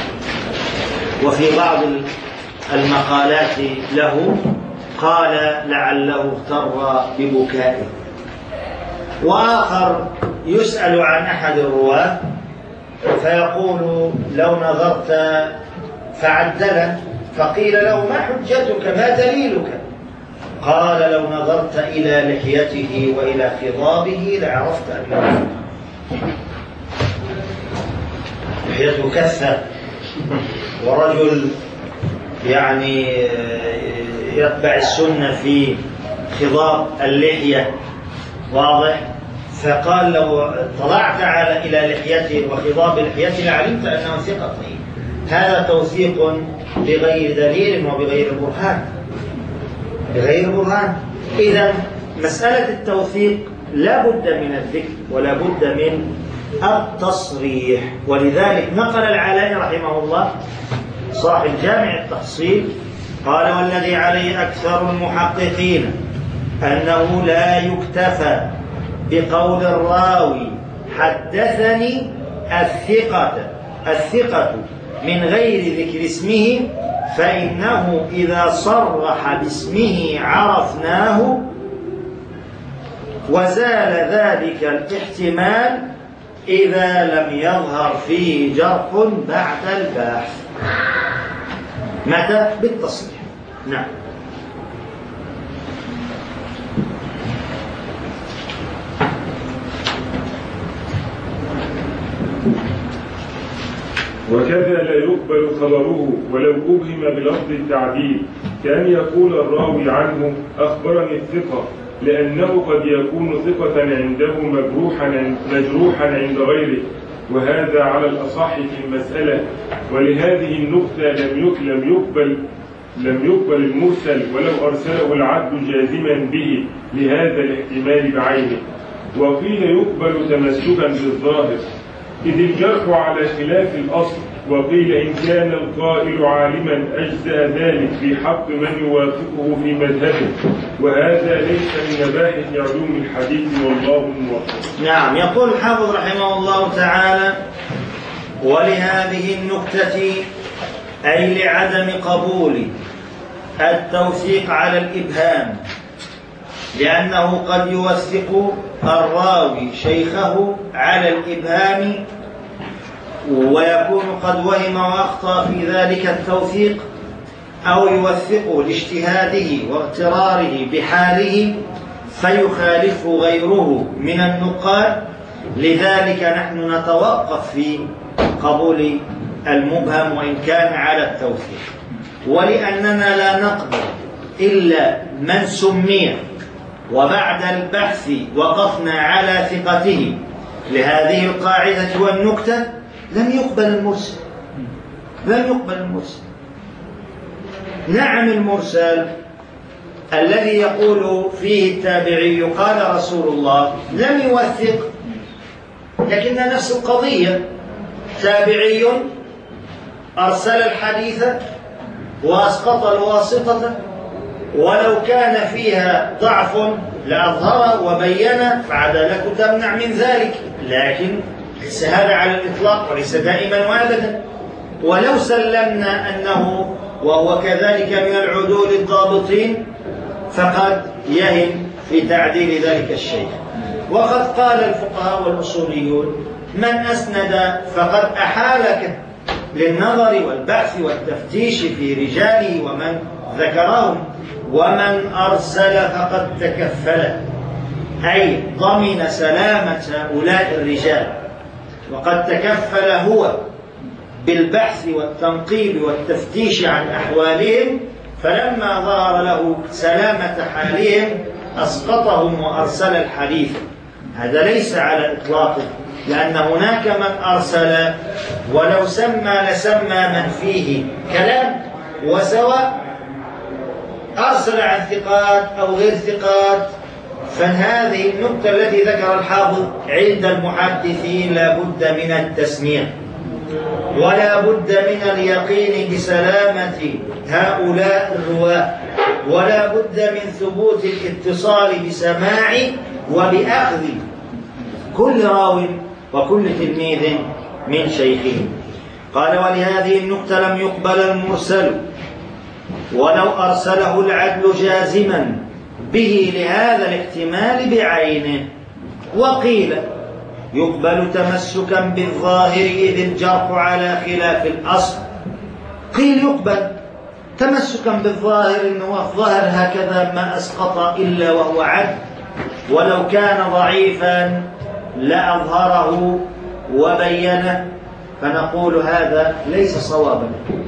وفي بعض المقالات له قال لعله اغتر ببكائه. وآخر يسأل عن أحد الرواة فيقول لو نظرت فعدل، فقيل له ما حجتك ما دليلك؟ قال لو نظرت إلى لحيته وإلى خضابه لعرفت أنه لحيته كثة، ورجل يعني يتبع السنة في خضاب اللحية، واضح. فقال لو طلعت إلى لحيته وخضاب لحيته لعلمت أنه ثقة. هذا توثيق بغير دليل وبغير برهان، بغير برهان. إذا مسألة التوثيق لا بد من الذكر ولا بد من التصريح. ولذلك نقل العلاء رحمه الله صاحب جامع التحصيل قال والذي عليه أكثر المحققين أنه لا يكتفى بقول الراوي حدثني الثقة من غير ذكر اسمه، فإنه إذا صرح باسمه عرفناه وزال ذلك الاحتمال إذا لم يظهر فيه جرح بعد البحث. متى؟ بالتصريح. نعم. وكذا لا يقبل خبره ولو أبهم بلفظ التعديل، كأن يقول الراوي عنه أخبرني الثقة، لأنه قد يكون ثقة عنده مجروحا عند غيره، وهذا على الأصح في المسألة. ولهذه النكتة لم يقبل المرسل ولو أرسله العدل جازما به لهذا الاحتمال بعينه. وقيل يقبل تمسكا بالظاهر إذ الجرح على خلاف الأصل، وقيل إن كان القائل عالما أجزأ ذلك في حق من يوافقه في مذهبه، وهذا ليس من مباحث علوم الحديث والله موفق. نعم. يقول الحافظ رحمه الله تعالى: ولهذه النكتة أي لعدم قبول التوثيق على الإبهام، لأنه قد يوثق الراوي شيخه على الإبهام ويكون قد وهم وأخطأ في ذلك التوثيق، أو يوثقه لاجتهاده واغتراره بحاله فيخالف غيره من النقاد. لذلك نحن نتوقف في قبول المبهم وإن كان على التوثيق، ولأننا لا نقبل إلا من سمي وبعد البحث وقفنا على ثقته لهذه القاعدة والنكتة لم يقبل المرسل. نعم، المرسل الذي يقول فيه التابعي قال رسول الله لم يوثق، لكن نفس القضية، تابعي أرسل الحديث وأسقط الواسطة، ولو كان فيها ضعف لأظهره وبينه، فعدالته تمنع من ذلك، لكن ليس هذا على الإطلاق وليس دائما وأبدا. ولو سلمنا أنه وهو كذلك من العدول الضابطين فقد يهم في تعديل ذلك الشيء. وقد قال الفقهاء والأصوليون: من أسند فقد أحالك للنظر والبحث والتفتيش في رجاله ومن ذكرهم، ومن أرسل فقد تكفل، أي ضمن سلامة هؤلاء الرجال، وقد تكفل هو بالبحث والتنقيب والتفتيش عن أحوالهم، فلما ظهر له سلامة حالهم أسقطهم وأرسل الحديث. هذا ليس على إطلاقه، لأن هناك من أرسل ولو سمى لسمى من فيه كلام، وسواء أرسل عن ثقات أو غير ثقات. فهذه النقطة التي ذكر الحافظ عند المحدثين لا بد من التسمية، ولا بد من اليقين بسلامة هؤلاء الرواة، ولا بد من ثبوت الاتصال بسماع وبأخذ كل راو وكل تلميذ من شيخه. قال: ولهذه النقطة لم يقبل المرسل ولو أرسله العدل جازما به لهذا الاحتمال بعينه. وقيل يقبل تمسكا بالظاهر إذ الجرح على خلاف الأصل. قيل يقبل تمسكا بالظاهر، إنه الظاهر هكذا ما أسقط إلا وهو عدل، ولو كان ضعيفا لأظهره وبينه، فنقول هذا ليس صوابا،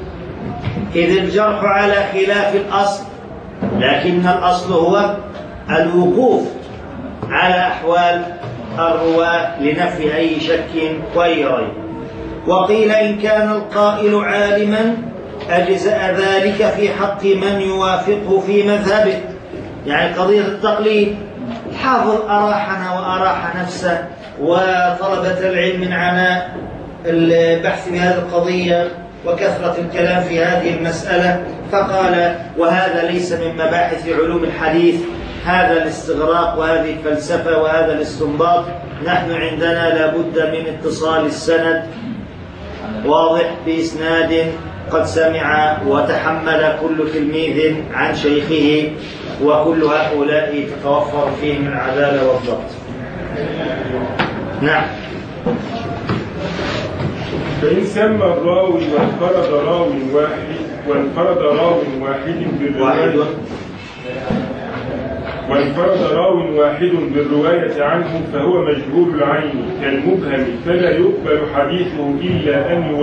إذ الجرح على خلاف الأصل، لكن الأصل هو الوقوف على أحوال الرواة لنفي أي شك وأي ريب. وقيل إن كان القائل عالما أجزأ ذلك في حق من يوافقه في مذهبه، يعني قضية التقليد. الحافظ أراحنا وأراح نفسه وطلبة العلم من عناء البحث في هذه القضية وكثرة الكلام في هذه المسألة، فقال: وهذا ليس من مباحث علوم الحديث، هذا الاستغراق وهذه الفلسفة وهذا الاستنباط. نحن عندنا لابد من اتصال السند واضح بإسناد قد سمع وتحمل كل تلميذ عن شيخه، وكل هؤلاء تتوفر فيهم العدالة والضبط. نعم. فإن سمى الراوي وانفرد راوي واحد وانفرد راو واحد بالرواية عنه فهو مجهول العين كالمبهم، فلا يقبل حديثه إلا أن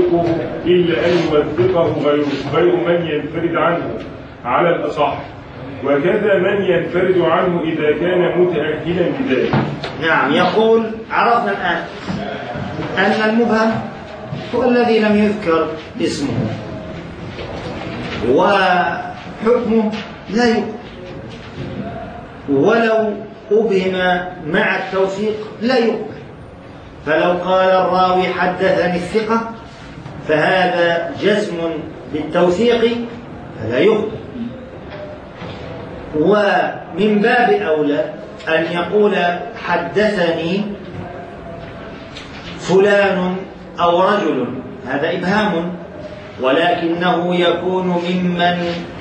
يوثقه غير من ينفرد عنه على الأصح، وكذا من ينفرد عنه إذا كان متأهلا بذلك. نعم، يقول عرفنا الآن أن المبهم هو الذي لم يذكر اسمه وحكمه لا يقبل، ولو أبهم مع التوثيق لا يقبل. فلو قال الراوي حدثني الثقة فهذا جزم بالتوثيق فلا يقبل. ومن باب أولى أن يقول حدثني فلان أو رجل، هذا إبهام، ولكنه يكون ممن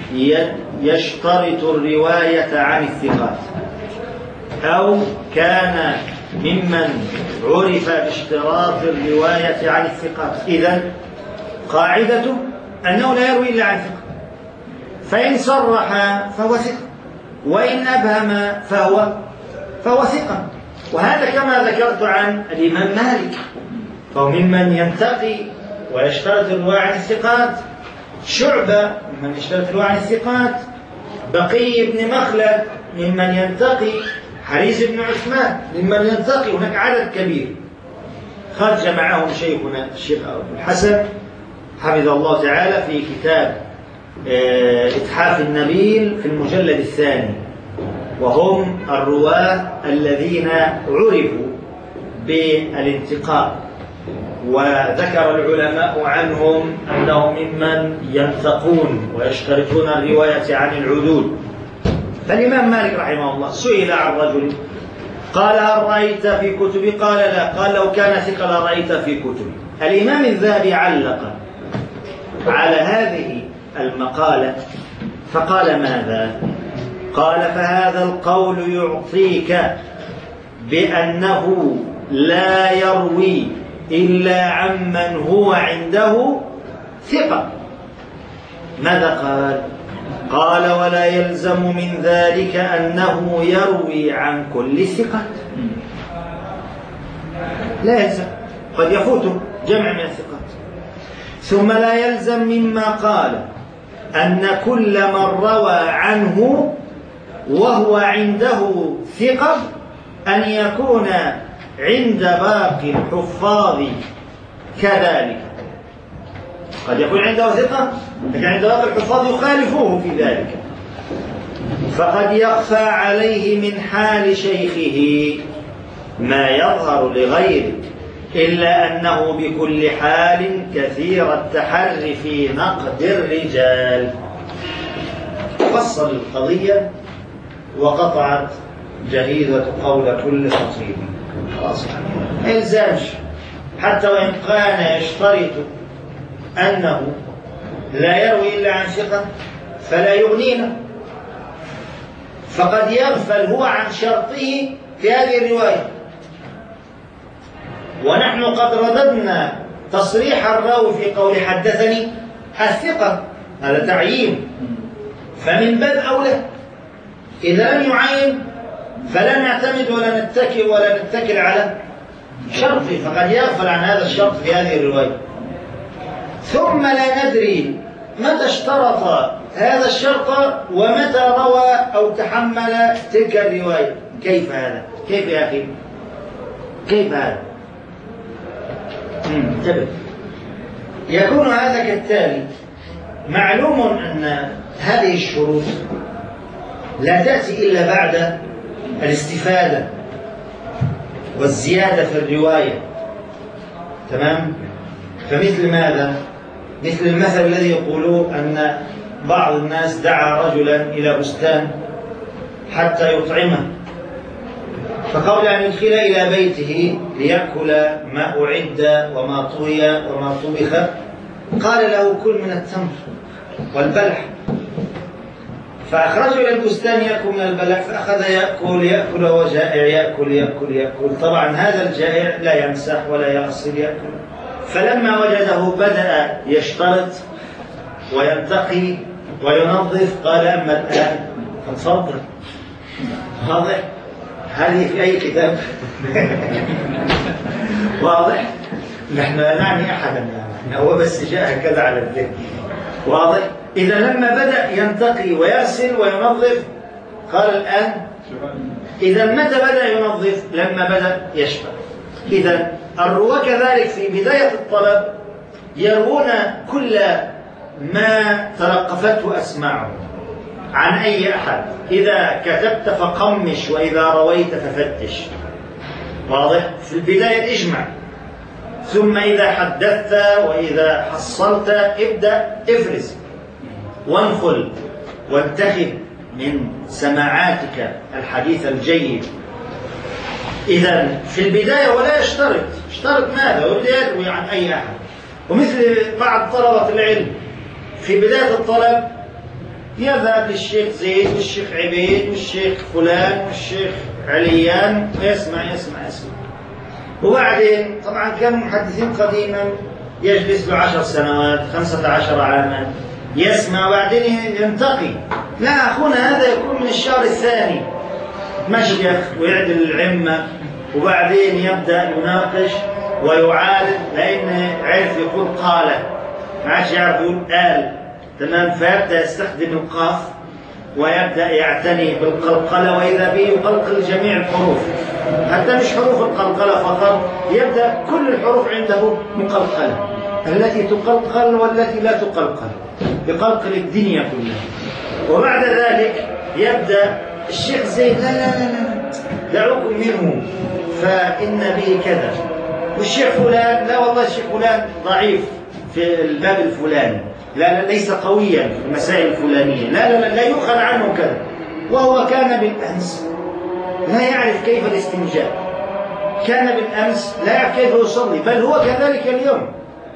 يشترط الرواية عن الثقات، أو كان ممن عرف باشتراط الرواية عن الثقات. إذن قاعدته أنه لا يروي إلا عن ثقة، فإن صرح فهو ثقة، وإن أبهم فهو ثقة. وهذا كما ذكرت عن الإمام مالك، فهو ممن ينتقي ويشترط الرواية عن الثقات، شعبة ممن يشترط الرواية عن الثقات، بقي بن مخلد ممن ينتقي، حريز بن عثمان ممن ينتقي. هناك عدد كبير خرج معهم شيخنا الشيخ أبو الحسن حفظه الله تعالى في كتاب إتحاف النبيل في المجلد الثاني، وهم الرواة الذين عرفوا بالانتقاء، وذكر العلماء عنهم أنهم ممن ينتقون ويشترطون الرواية عن العدول. فالإمام مالك رحمه الله سئل عن رجل قال هل رأيت في كتبي؟ قال لا. قال لو كان ثقة لرأيت في كتبي. الإمام الذهبي علق على هذه المقالة فقال ماذا؟ قال فهذا القول يعطيك بأنه لا يروي إلا عمن هو عنده ثقة. ماذا قال؟ قال ولا يلزم من ذلك أنه يروي عن كل الثقات. لا يلزم، قد يفوت جمع من الثقات. ثم لا يلزم مما قال أن كل من روى عنه وهو عنده ثقة أن يكون عند باقي الحفاظ كذلك. قد يكون عنده ثقة لكن عند باقي الحفاظ يخالفوه في ذلك، فقد يخفى عليه من حال شيخه ما يظهر لغيره، إلا أنه بكل حال كثير التحري في نقد الرجال. فصل القضية وقطعت جهيزة قول كل خطيب. خلاص ما يلزمش، حتى وإن كان يشترط أنه لا يروي إلا عن ثقة فلا يغنينا، فقد يغفل هو عن شرطه في هذه الرواية. ونحن قد رددنا تصريح الراوي في قول حدثني الثقة، هذا تعيين، فمن باب أولى إذا لم يعين فلا نعتمد ولا نتكل على شرطه، فقد يغفل عن هذا الشرط في هذه الرواية. ثم لا ندري متى اشترط هذا الشرط ومتى روى أو تحمل تلك الرواية. كيف هذا؟ كيف يا أخي؟ كيف هذا؟ انتبه. يكون هذا كالتالي: معلوم أن هذه الشروط لا تأتي إلا بعد الاستفادة والزيادة في الرواية، تمام؟ فمثل ماذا؟ مثل المثل الذي يقولون أن بعض الناس دعا رجلا إلى بستان حتى يطعمه، فقبل أن يدخل إلى بيته ليأكل ما أعد وما طوي وما طبخ قال له كل من التمر والبلح، فأخرجه إلى البستان يأكل من البلح، فأخذ يأكل وهو جائع، يأكل. طبعا هذا الجائع لا يمسح ولا يغسل، يأكل. فلما وجده بدأ يشترط وينتقي وينظف. قال أما الآن فتفضل. واضح؟ هذه في أي كتاب؟ واضح؟ نحن لا نعني أحدا، هو بس جاء هكذا على الذهن. واضح؟ إذا لما بدأ ينتقي ويغسل وينظف قال الآن. إذا متى بدأ ينظف؟ لما بدأ يشبع. إذا الرواة كذلك في بداية الطلب يروون كل ما تلقفته أسماعهم عن أي أحد. إذا كتبت فقمش، وإذا رويت ففتش. واضح؟ في البداية اجمع، ثم إذا حدثت وإذا حصلت ابدأ افرز وانخل وانتخب من سماعاتك الحديث الجيد. إذا في البداية ولا اشترط ماذا؟ ولا يروي عن أي أحد. ومثل بعض طلبة العلم في بداية الطلب يذهب للشيخ زيد والشيخ عبيد والشيخ فلان والشيخ عليان ويسمع يسمع يسمع. وبعدين طبعا كانوا محدثين قديما يجلس له 10 سنوات 15 عاما يسمع وبعدين ينتقي. لا، أخونا هذا يكون من الشهر الثاني مشيخ ويعدل العمة، وبعدين يبدأ يناقش ويعارض، لأن عرف يقول قال، ما عادش يعرف يقول قال. تمام؟ فيبدأ يستخدم القاف ويبدأ يعتني بالقلقلة، وإذا به يقلقل جميع الحروف، حتى مش حروف القلقلة فقط، يبدأ كل الحروف عنده مقلقلة، التي تقلقل والتي لا تقلقل، يقلقل الدنيا كلها. وبعد ذلك يبدأ الشيخ زيد لا لا لا لا دعوكم منه فإن به كذا، والشيخ فلان لا والله الشيخ فلان ضعيف في الباب الفلاني، لا لا ليس قويا في المسائل الفلانية، لا لا لا, لا يؤخذ عنه كذا. وهو كان بالأمس لا يعرف كيف الاستنجاء، كان بالأمس لا يعرف كيف يصلي، بل هو كذلك اليوم،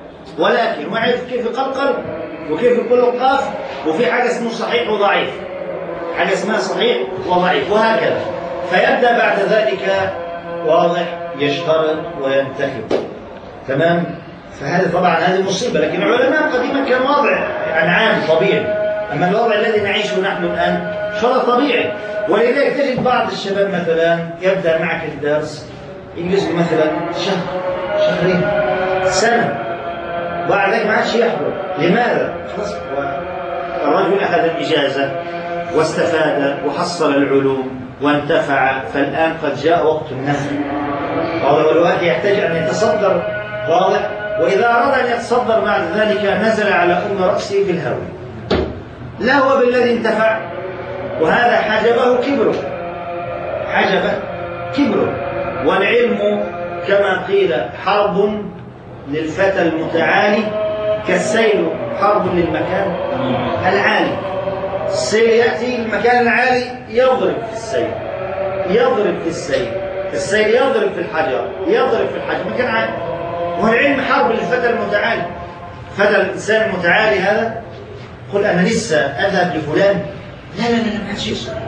ولكن ما يعرف كيف يقلقل وكيف يقول القاف، وفي حاجة اسمه صحيح وضعيف، حاجة اسمها صحيح وضعيف، وهكذا. فيبدأ بعد ذلك واضح يشترط وينتخب. تمام؟ فهذا طبعا هذه مصيبة، لكن العلماء قديما كان وضع عام طبيعي. أما الوضع الذي نعيشه نحن الآن فهو طبيعي. ولذلك تجد بعض الشباب مثلا يبدأ معك الدرس يجلس مثلا شهر شهرين سنة، بعد ذلك ما عادش يحضر. لماذا؟ خلاص الرجل أخذ الإجازة واستفاد وحصل العلوم وانتفع، فالآن قد جاء وقت النفع. والواحد يحتاج أن يتصدر، واضح؟ وإذا أراد أن يتصدر بعد ذلك نزل على أم رأسه بالهوى، لا هو بالذي انتفع، وهذا حجبه كبره، حجبه كبره. والعلم كما قيل حرب للفتى المتعالي كالسيل حرب للمكان العالي. السيل يأتي المكان العالي يضرب في السيل، يضرب في السيل، السيل يضرب في الحجر، يضرب في الحجر، مكان عالي. والعلم حرب للفتى المتعالي. فتى الإنسان المتعالي هذا قل أنا لسه أذهب لفلان، لا لا لا ما حدش يسمع.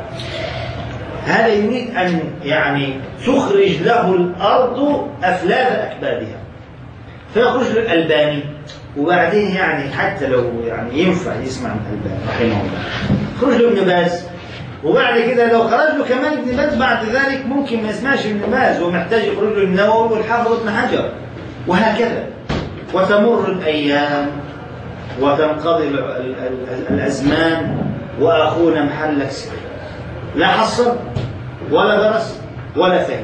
هذا يريد أن يعني تخرج له الأرض أفلاذ أكبادها، فيخرج له الألباني، وبعدين يعني حتى لو يعني ينفع يسمع من الألباني رحمه الله، خرج له ابن باز، وبعد كده لو خرج له كمان ابن باز بعد ذلك ممكن ما يسمعش ابن باز، ومحتاج يخرج له النووي والحافظ ابن حجر، وهكذا. وتمر الأيام وتنقضي الأزمان وأخونا محلك سر، لا حصل ولا درس ولا فهم.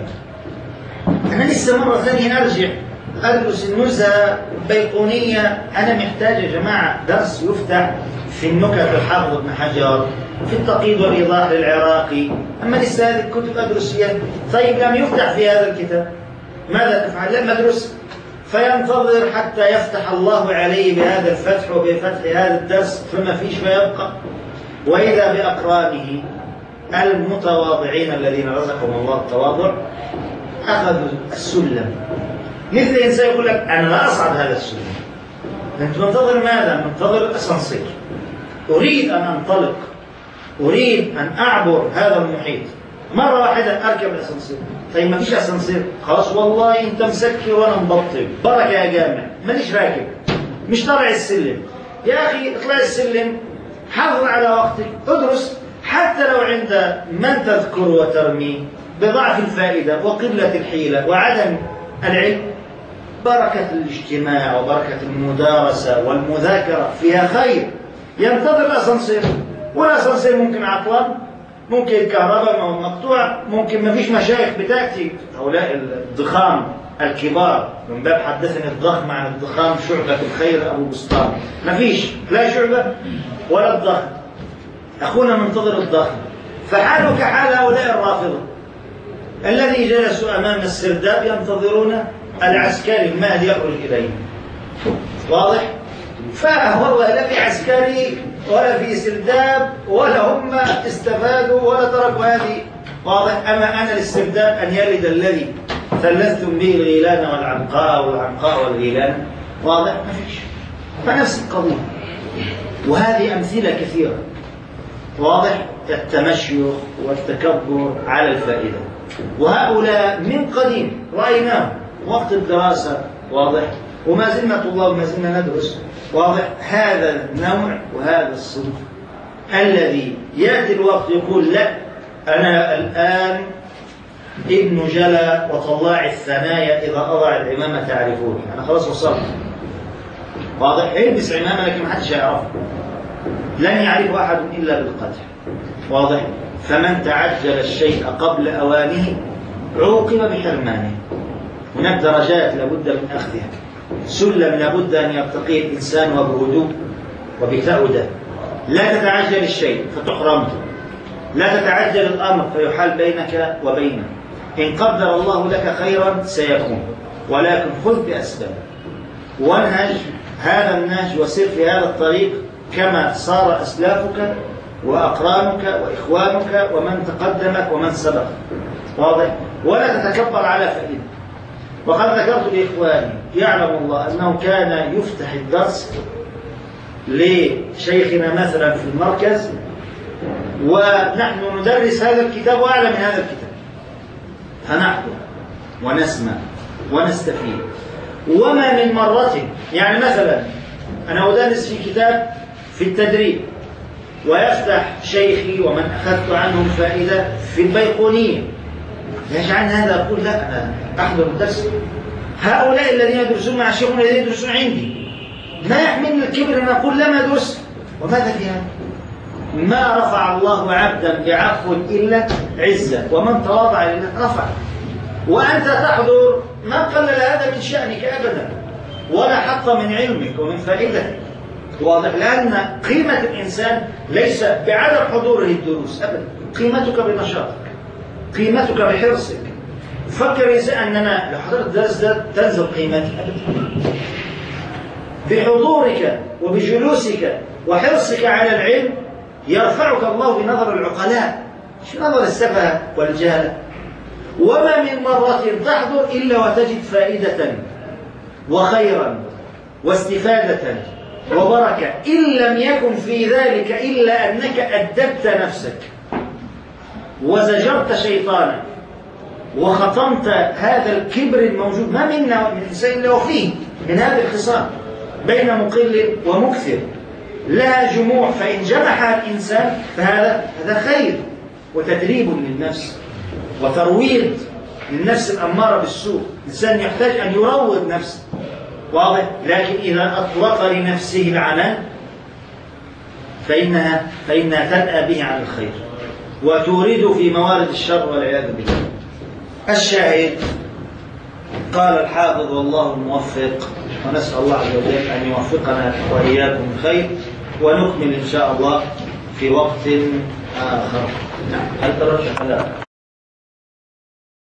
أنا لسه مرة ثانية أرجع أدرس النزهة البيقونية، أنا محتاج يا جماعة درس يفتح في النكت الحافظ ابن حجر، في التقييد والإيضاح للعراقي. أما لسه هذه الكتب أدرس فيها، طيب لم يفتح في هذا الكتاب ماذا تفعل؟ لم أدرس، فينتظر حتى يفتح الله عليه بهذا الفتح وبفتح هذا الدرس، فما فيش فيبقى. وإذا بأقرانه المتواضعين الذين رزقهم الله التواضع أخذوا السلم. مثل إنسان يقول لك أنا لا أصعد هذا السلم، أنت منتظر ماذا؟ منتظر الأسانسير، أريد أن أنطلق، أريد أن أعبر هذا المحيط، مرة واحدة أركب الأسانسير. طيب ما فيش أسانسير، خلاص والله أنت مسكر وأنا مبطل، بركة يا جامع، مانيش راكب، مش طالع السلم. يا أخي اطلع السلم، حافظ على وقتك، ادرس، حتى لو عند من تذكر وترمي بضعف الفائدة وقلة الحيلة وعدم العلم، بركة الاجتماع وبركة المدارسة والمذاكرة فيها خير. ينتظر الأسانسير، والأسانسير ممكن عطلان، ممكن الكهرباء مقطوع، ممكن ما فيش مشايخ بتأتي. هؤلاء الضخام الكبار، من باب حدثني الضخم عن الضخام شعبة الخير أبو بسطام، ما فيش لا شعبة ولا الضخم، أخونا منتظر الضخم. فحاله كحال هؤلاء الرافضة الذي جلسوا أمام السرداب ينتظرون العسكري المهدي يخرج إليه. واضح؟ فوالله لا في عسكري ولا في سرداب ولا هم استفادوا ولا تركوا هذه. واضح؟ أما أنا الاسترداد أن يرد الذي ثلثتم به الغيلان والعنقاء والعنقاء والغيلان. واضح؟ ما فيش. فنفس القضية، وهذه أمثلة كثيرة. واضح؟ التمشيخ والتكبر على الفائدة، وهؤلاء من قديم رأيناهم وقت الدراسة. واضح؟ وما زلنا طلاب وما زلنا ندرس. واضح؟ هذا النوع وهذا الصنف الذي يأتي الوقت يقول لا أنا الآن ابن جلا وطلاع الثنايا إذا أضع العمامة تعرفون، أنا خلاص وصلت. واضح؟ يلبس عمامة لكن ما حدش يعرفه، لن يعرف أحد إلا بالقدر. واضح؟ فمن تعجل الشيء قبل أوانه عوقب بحرمانه. هناك درجات لابد من أخذها، سلم لابد أن يرتقي الإنسان وبهدوء وبتأودة. لا تتعجل الشيء فتحرمه، لا تتعجل الأمر فيحال بينك وبينه. إن قدر الله لك خيرا سيكون، ولكن خذ بأسباب وانهج هذا النهج وسر في هذا الطريق كما صار أسلافك وأقرانك وإخوانك ومن تقدمك ومن سبقك. واضح؟ ولا تتكبر على فائدة. وقد ذكرت لإخواني يعلم الله أنه كان يفتح الدرس لشيخنا مثلا في المركز ونحن ندرس هذا الكتاب وأعلى من هذا الكتاب، فنحضر ونسمع ونستفيد. وما من مرة، يعني مثلا أنا أدرس في كتاب في التدريب ويفتح شيخي ومن أخذت عنه الفائدة في البيقونية، يجعل هذا أقول لا أنا أحضر الدرس. هؤلاء الذين يدرسون مع شيخنا الذين يدرسون عندي ما يحملني الكبر أن أقول لم أدرس. وماذا في هذا؟ ما رفع الله عبدا بعفو إلا عزة، ومن تواضع لله رفع. وأنت تحضر ما قلل هذا من شأنك أبدا ولا حط من علمك ومن فائدتك. واضح؟ لأن قيمة الإنسان ليس بعدم حضوره الدروس أبدا، قيمتك بنشاطك، قيمتك بحرصك. فكر الإنسان أننا لو حضرت الدرس ده تنزل قيمتي أبدا. بحضورك وبجلوسك وحرصك على العلم يرفعك الله بنظر العقلاء، مش نظر السفهاء والجهلة. وما من مرة تحضر إلا وتجد فائدة وخيرا واستفادة وبركة، إن لم يكن في ذلك إلا أنك أدبت نفسك وزجرت شيطانا وخطمت هذا الكبر الموجود ما منا من الإنسان إلا وفيه من هذه الخصال بين مقل ومكثر. لها جموع، فإن جمعها الإنسان فهذا خير وتدريب للنفس وترويض للنفس الأمارة بالسوء. الإنسان يحتاج أن يروض نفسه. واضح؟ لكن إذا أطلق لنفسه العنان فإنها تنأى به عن الخير وتورد في موارد الشر والعياذ بالله. الشاهد قال الحافظ والله الموفق، ونسأل الله عز وجل أن يوفقنا وإياكم الخير، ونكمل إن شاء الله في وقت آخر. هل ترشح؟ لا.